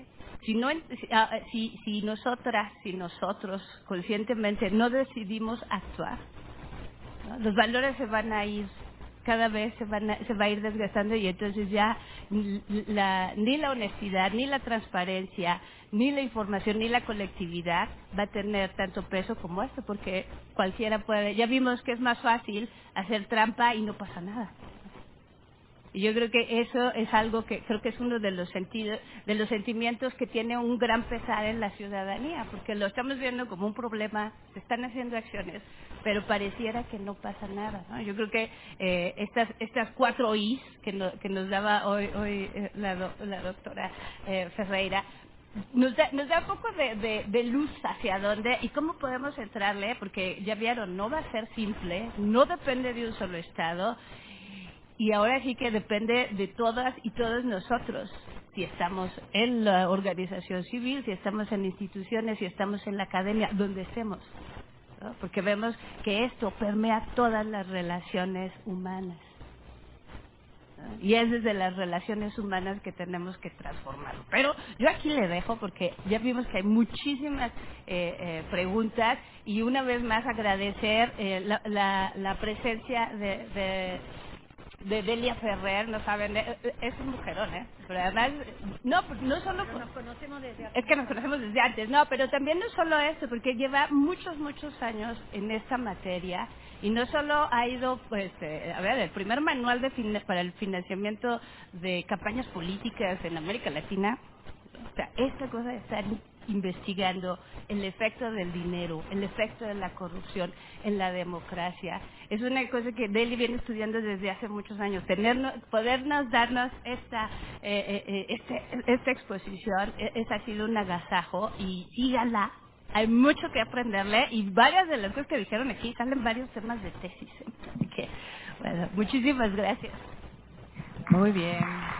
si nosotras, si nosotros conscientemente no decidimos actuar, ¿no? Los valores se van a ir, cada vez se va a ir desgastando y entonces ya ni la honestidad, ni la transparencia, ni la información, ni la colectividad va a tener tanto peso como esto, porque cualquiera puede, ya vimos que es más fácil hacer trampa y no pasa nada. Y yo creo que eso es algo que creo que es uno de los sentimientos que tiene un gran pesar en la ciudadanía, porque lo estamos viendo como un problema, se están haciendo acciones, pero pareciera que no pasa nada, ¿no? Yo creo que estas 4 I's que nos daba hoy la doctora Ferreira, nos da un poco de luz hacia dónde y cómo podemos entrarle, porque ya vieron, no va a ser simple, no depende de un solo Estado. Y ahora sí que depende de todas y todos nosotros, si estamos en la organización civil, si estamos en instituciones, si estamos en la academia, donde estemos, ¿no? Porque vemos que esto permea todas las relaciones humanas, ¿no? Y es desde las relaciones humanas que tenemos que transformarlo. Pero yo aquí le dejo porque ya vimos que hay muchísimas preguntas y una vez más agradecer la presencia de Delia Ferrer, no saben, es un mujerón, pero además, no solo nos conocemos desde es que nos conocemos desde antes, no, pero también no solo esto, porque lleva muchos años en esta materia y no solo ha ido, el primer manual para el financiamiento de campañas políticas en América Latina. O sea, esta cosa de estar investigando el efecto del dinero, el efecto de la corrupción en la democracia, es una cosa que Deli viene estudiando desde hace muchos años. Podernos darnos esta exposición, ha sido un agasajo y síganla. Hay mucho que aprenderle y varias de las cosas que dijeron aquí salen varios temas de tesis. Así que, bueno, muchísimas gracias. Muy bien.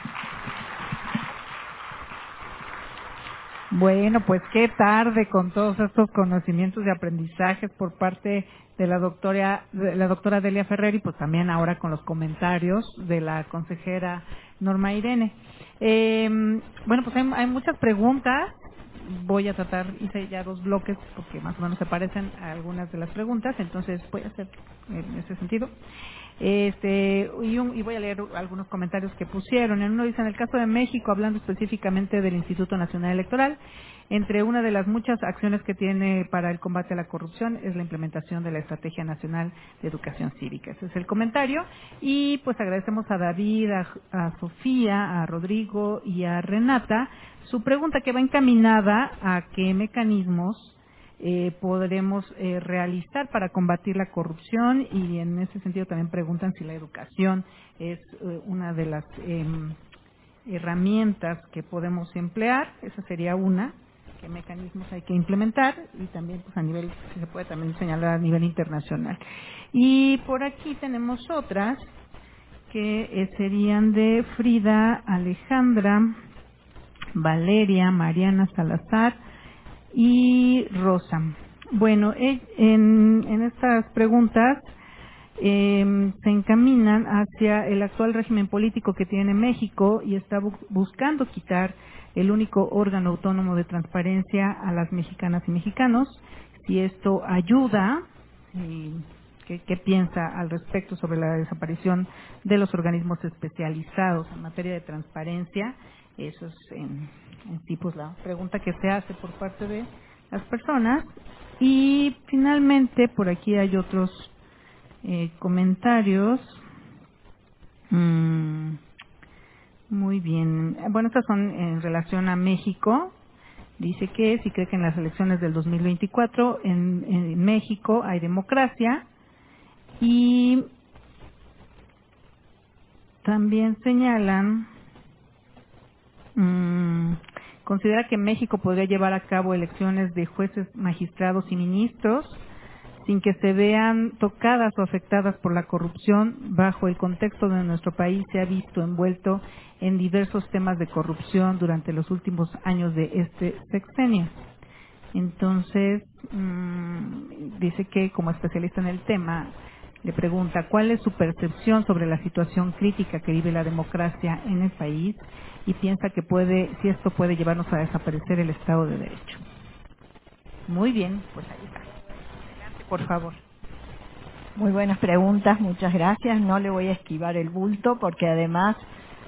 Bueno, pues qué tarde con todos estos conocimientos y aprendizajes por parte de la doctora Delia Ferrer y pues también ahora con los comentarios de la consejera Norma Irene. Bueno, pues hay muchas preguntas. Voy a tratar, hice ya 2 bloques porque más o menos se parecen a algunas de las preguntas, entonces voy a hacer en ese sentido. Y voy a leer algunos comentarios que pusieron. En uno dice, en el caso de México, hablando específicamente del Instituto Nacional Electoral, entre una de las muchas acciones que tiene para el combate a la corrupción es la implementación de la Estrategia Nacional de Educación Cívica. Ese es el comentario. Y pues agradecemos a David, a Sofía, a Rodrigo y a Renata su pregunta, que va encaminada a qué mecanismos podremos realizar para combatir la corrupción, y en ese sentido también preguntan si la educación es una de las herramientas que podemos emplear. Esa sería una. ¿Qué mecanismos hay que implementar? Y también pues a nivel, se puede también señalar a nivel internacional. Y por aquí tenemos otras que serían de Frida, Alejandra, Valeria, Mariana Salazar y Rosa. Bueno, en estas preguntas se encaminan hacia el actual régimen político que tiene México, y está buscando quitar el único órgano autónomo de transparencia a las mexicanas y mexicanos. Si esto ayuda, ¿qué piensa al respecto sobre la desaparición de los organismos especializados en materia de transparencia? Eso es en sí pues la pregunta que se hace por parte de las personas. Y finalmente por aquí hay otros comentarios. Muy bien. Bueno, estas son en relación a México. Dice que si cree que en las elecciones del 2024 en México hay democracia, y también señalan, considera que México podría llevar a cabo elecciones de jueces, magistrados y ministros sin que se vean tocadas o afectadas por la corrupción, bajo el contexto de nuestro país se ha visto envuelto en diversos temas de corrupción durante los últimos años de este sexenio. Entonces, dice que como especialista en el tema, le pregunta cuál es su percepción sobre la situación crítica que vive la democracia en el país, y piensa que si esto puede llevarnos a desaparecer el Estado de Derecho. Muy bien, pues ahí está. Por favor. Muy buenas preguntas, muchas gracias. No le voy a esquivar el bulto porque además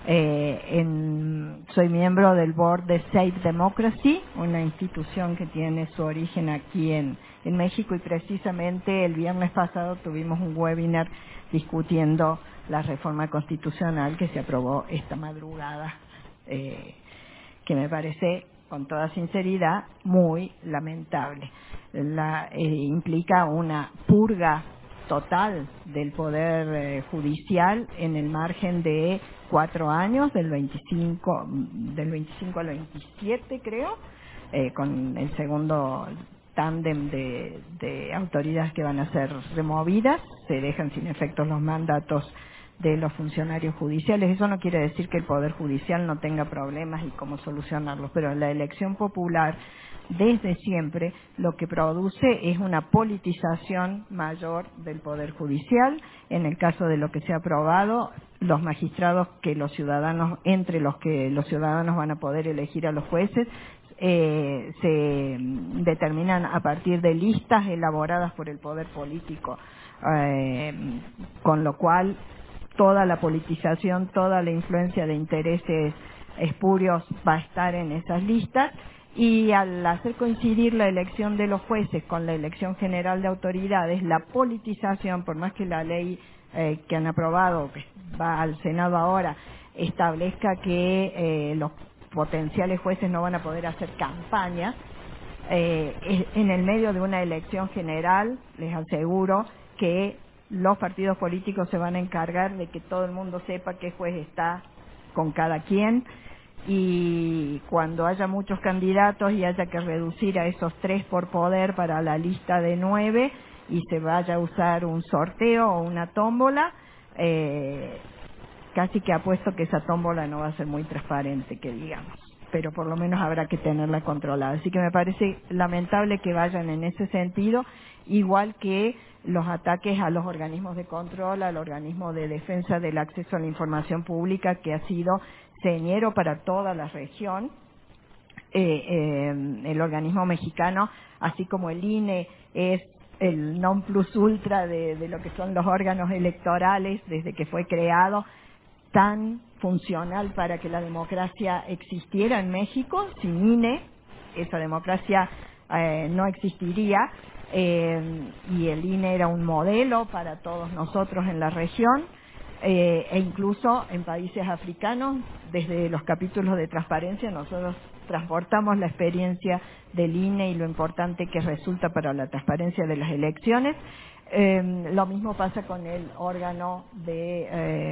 soy miembro del board de Safe Democracy, una institución que tiene su origen aquí en México, y precisamente el viernes pasado tuvimos un webinar discutiendo la reforma constitucional que se aprobó esta madrugada, que me parece, con toda sinceridad, muy lamentable. Implica una purga total del Poder Judicial en el margen de 4 años, del 25 al 27 creo, con el segundo tándem de autoridades que van a ser removidas. Se dejan sin efectos los mandatos de los funcionarios judiciales. Eso no quiere decir que el Poder Judicial no tenga problemas y cómo solucionarlos, pero la elección popular desde siempre lo que produce es una politización mayor del Poder Judicial. En el caso de lo que se ha aprobado, los magistrados entre los que los ciudadanos van a poder elegir a los jueces, se determinan a partir de listas elaboradas por el poder político, con lo cual toda la politización, toda la influencia de intereses espurios va a estar en esas listas. Y al hacer coincidir la elección de los jueces con la elección general de autoridades, la politización, por más que la ley que han aprobado, que va al Senado ahora, establezca que los potenciales jueces no van a poder hacer campaña, en el medio de una elección general, les aseguro que los partidos políticos se van a encargar de que todo el mundo sepa qué juez está con cada quien, y cuando haya muchos candidatos y haya que reducir a esos 3 por poder para la lista de 9 y se vaya a usar un sorteo o una tómbola, casi que apuesto que esa tómbola no va a ser muy transparente, que digamos, pero por lo menos habrá que tenerla controlada. Así que me parece lamentable que vayan en ese sentido, igual que los ataques a los organismos de control, al organismo de defensa del acceso a la información pública, que ha sido señero para toda la región. El organismo mexicano, así como el INE, es el non plus ultra de lo que son los órganos electorales desde que fue creado, tan funcional para que la democracia existiera en México. Sin INE, esa democracia no existiría, y el INE era un modelo para todos nosotros en la región, e incluso en países africanos. Desde los capítulos de transparencia nosotros transportamos la experiencia del INE y lo importante que resulta para la transparencia de las elecciones. Lo mismo pasa con el órgano de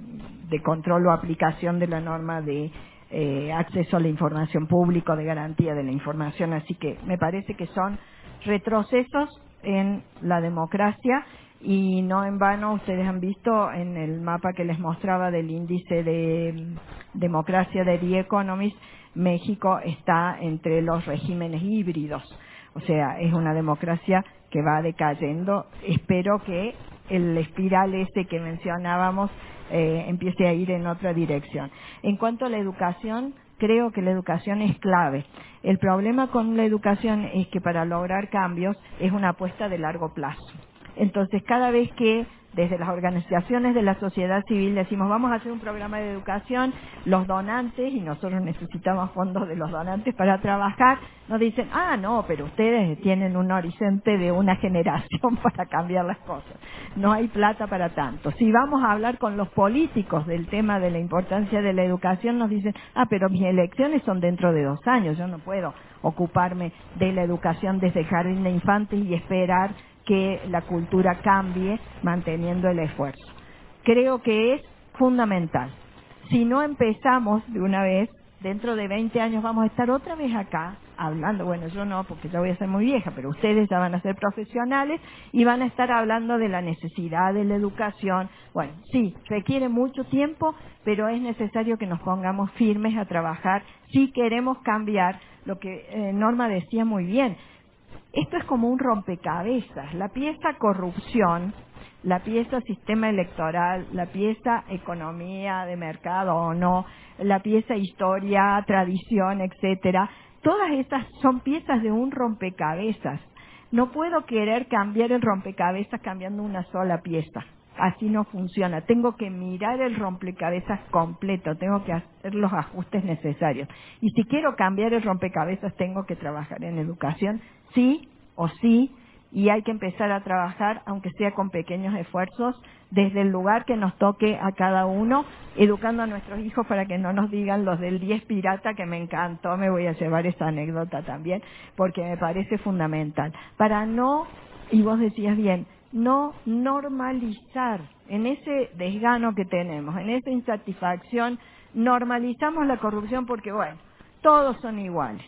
control o aplicación de la norma de acceso a la información pública, de garantía de la información. Así que me parece que son retrocesos en la democracia, y no en vano ustedes han visto en el mapa que les mostraba del índice de democracia de The Economist, México está entre los regímenes híbridos. O sea, es una democracia que va decayendo. Espero que el espiral ese que mencionábamos empiece a ir en otra dirección. En cuanto a la educación, creo que la educación es clave. El problema con la educación es que para lograr cambios es una apuesta de largo plazo. Entonces, cada vez que desde las organizaciones de la sociedad civil decimos vamos a hacer un programa de educación, los donantes, y nosotros necesitamos fondos de los donantes para trabajar, nos dicen, no, pero ustedes tienen un horizonte de una generación para cambiar las cosas. No hay plata para tanto. Si vamos a hablar con los políticos del tema de la importancia de la educación, nos dicen, pero mis elecciones son dentro de 2 años, yo no puedo ocuparme de la educación desde el jardín de infantes y esperar que la cultura cambie manteniendo el esfuerzo. Creo que es fundamental. Si no empezamos de una vez, dentro de 20 años vamos a estar otra vez acá hablando, bueno, yo no, porque ya voy a ser muy vieja, pero ustedes ya van a ser profesionales y van a estar hablando de la necesidad de la educación. Bueno, sí, requiere mucho tiempo, pero es necesario que nos pongamos firmes a trabajar si queremos cambiar lo que Norma decía muy bien. Esto es como un rompecabezas. La pieza corrupción, la pieza sistema electoral, la pieza economía de mercado o no, la pieza historia, tradición, etcétera. Todas estas son piezas de un rompecabezas. No puedo querer cambiar el rompecabezas cambiando una sola pieza. Así no funciona. Tengo que mirar el rompecabezas completo, tengo que hacer los ajustes necesarios. Y si quiero cambiar el rompecabezas, tengo que trabajar en educación, sí o sí, y hay que empezar a trabajar, aunque sea con pequeños esfuerzos, desde el lugar que nos toque a cada uno, educando a nuestros hijos para que no nos digan los del 10 pirata, que me encantó, me voy a llevar esa anécdota también, porque me parece fundamental. Para no, y vos decías bien, no normalizar en ese desgano que tenemos, en esa insatisfacción, normalizamos la corrupción porque, bueno, todos son iguales,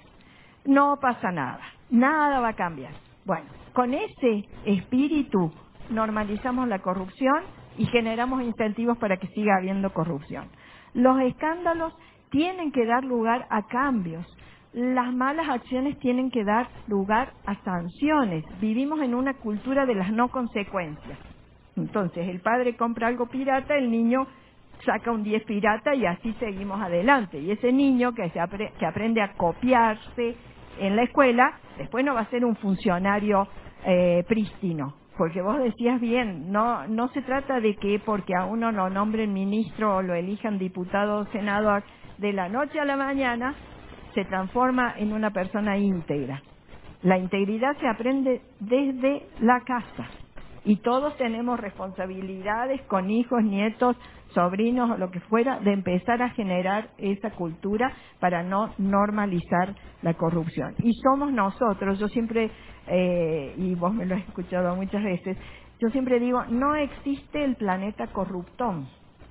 no pasa nada, nada va a cambiar. Bueno, con ese espíritu normalizamos la corrupción y generamos incentivos para que siga habiendo corrupción. Los escándalos tienen que dar lugar a cambios. Las malas acciones tienen que dar lugar a sanciones. Vivimos en una cultura de las no consecuencias. Entonces, el padre compra algo pirata, el niño saca un 10 pirata y así seguimos adelante. Y ese niño que aprende a copiarse en la escuela, después no va a ser un funcionario prístino. Porque vos decías bien, no se trata de que porque a uno lo nombren ministro o lo elijan diputado o senador, de la noche a la mañana se transforma en una persona íntegra. La integridad se aprende desde la casa y todos tenemos responsabilidades con hijos, nietos, sobrinos o lo que fuera, de empezar a generar esa cultura para no normalizar la corrupción. Y somos nosotros, yo siempre, y vos me lo has escuchado muchas veces, yo siempre digo, no existe el planeta corruptón.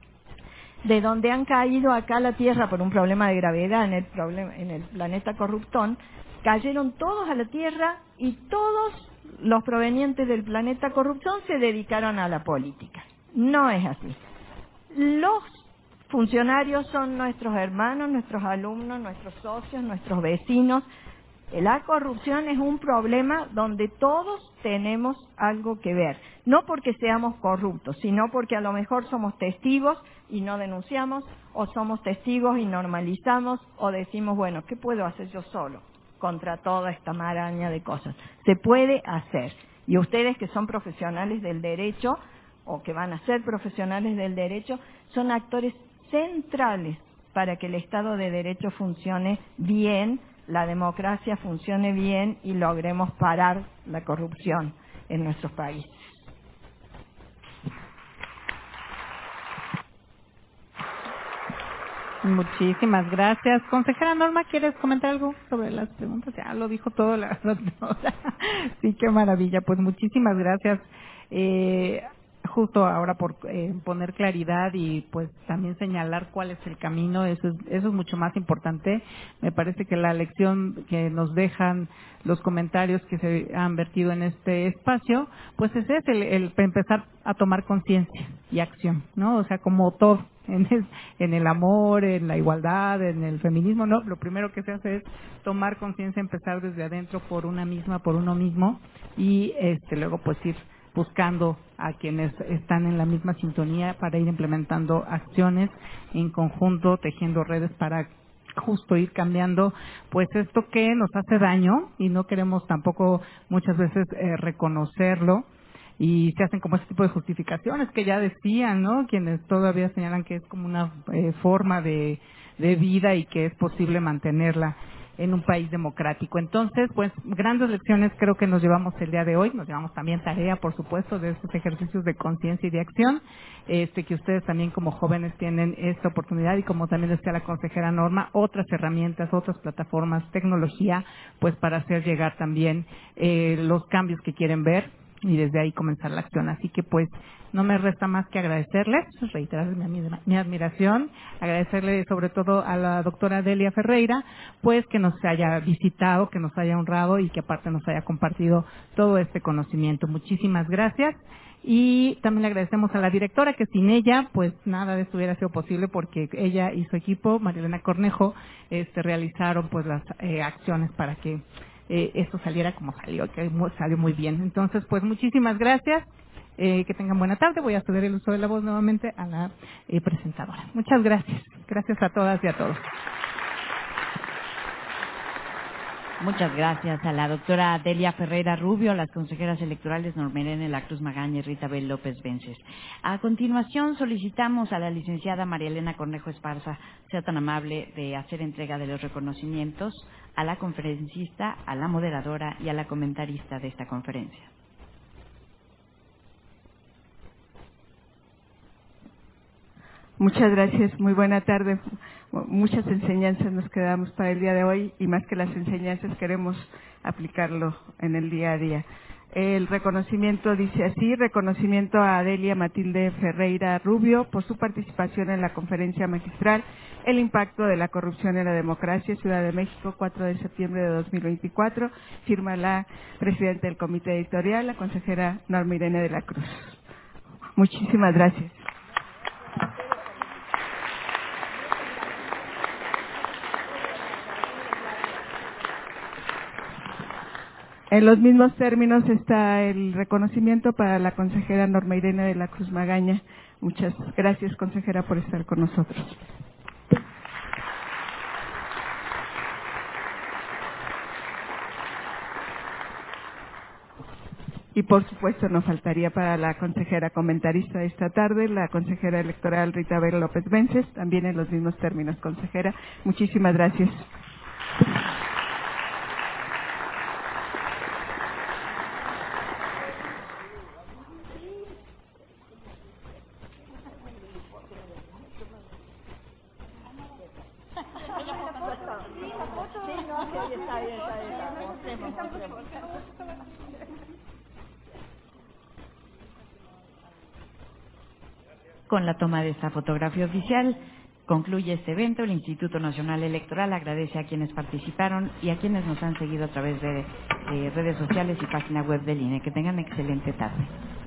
De donde han caído acá la Tierra por un problema de gravedad en el planeta corruptón, cayeron todos a la Tierra y todos los provenientes del planeta corrupción se dedicaron a la política. No es así. Los funcionarios son nuestros hermanos, nuestros alumnos, nuestros socios, nuestros vecinos. La corrupción es un problema donde todos tenemos algo que ver. No porque seamos corruptos, sino porque a lo mejor somos testigos y no denunciamos, o somos testigos y normalizamos, o decimos, bueno, ¿qué puedo hacer yo solo contra toda esta maraña de cosas? Se puede hacer. Y ustedes que son profesionales del derecho o que van a ser profesionales del derecho, son actores centrales para que el Estado de Derecho funcione bien, la democracia funcione bien y logremos parar la corrupción en nuestros países. Muchísimas gracias. Consejera Norma, ¿quieres comentar algo sobre las preguntas? Ya lo dijo todo la doctora. Sí, qué maravilla. Pues muchísimas gracias. Justo ahora por poner claridad y pues también señalar cuál es el camino, eso es mucho más importante. Me parece que la lección que nos dejan los comentarios que se han vertido en este espacio, pues ese es el empezar a tomar conciencia y acción, ¿no? O sea, como todo, en el amor, en la igualdad, en el feminismo, no, lo primero que se hace es tomar conciencia, empezar desde adentro por una misma, por uno mismo y luego pues ir buscando a quienes están en la misma sintonía para ir implementando acciones en conjunto, tejiendo redes para justo ir cambiando pues esto que nos hace daño y no queremos tampoco muchas veces reconocerlo y se hacen como ese tipo de justificaciones que ya decían, ¿no? Quienes todavía señalan que es como una forma de vida y que es posible mantenerla en un país democrático. Entonces, pues, grandes lecciones creo que nos llevamos el día de hoy. Nos llevamos también tarea, por supuesto, de estos ejercicios de conciencia y de acción, que ustedes también como jóvenes tienen esta oportunidad y como también decía la consejera Norma, otras herramientas, otras plataformas, tecnología, pues para hacer llegar también los cambios que quieren ver y desde ahí comenzar la acción. Así que pues no me resta más que agradecerles, reiterarles mi admiración, agradecerle sobre todo a la doctora Delia Ferreira, pues que nos haya visitado, que nos haya honrado y que aparte nos haya compartido todo este conocimiento. Muchísimas gracias. Y también le agradecemos a la directora, que sin ella, pues nada de esto hubiera sido posible, porque ella y su equipo, Marilena Cornejo, realizaron pues las acciones para que esto saliera como salió, que salió muy bien. Entonces, pues muchísimas gracias. Que tengan buena tarde. Voy a ceder el uso de la voz nuevamente a la presentadora. Muchas gracias. Gracias a todas y a todos. Muchas gracias a la doctora Delia Ferreira Rubio, a las consejeras electorales Norma Irene de la Cruz Magaña y Rita Bel López Vences. A continuación solicitamos a la licenciada María Elena Cornejo Esparza sea tan amable de hacer entrega de los reconocimientos a la conferencista, a la moderadora y a la comentarista de esta conferencia. Muchas gracias, muy buena tarde. Muchas enseñanzas nos quedamos para el día de hoy y más que las enseñanzas queremos aplicarlo en el día a día. El reconocimiento dice así: reconocimiento a Delia Matilde Ferreira Rubio por su participación en la conferencia magistral El impacto de la corrupción en la democracia, Ciudad de México, 4 de septiembre de 2024. Firma la presidenta del comité editorial, la consejera Norma Irene de la Cruz. Muchísimas gracias. En los mismos términos está el reconocimiento para la consejera Norma Irene de la Cruz Magaña. Muchas gracias, consejera, por estar con nosotros. Y por supuesto no faltaría para la consejera comentarista de esta tarde, la consejera electoral Rita Bel López Vences, también en los mismos términos, consejera. Muchísimas gracias. Con la toma de esta fotografía oficial, concluye este evento. El Instituto Nacional Electoral agradece a quienes participaron y a quienes nos han seguido a través de redes sociales y página web del INE. Que tengan excelente tarde.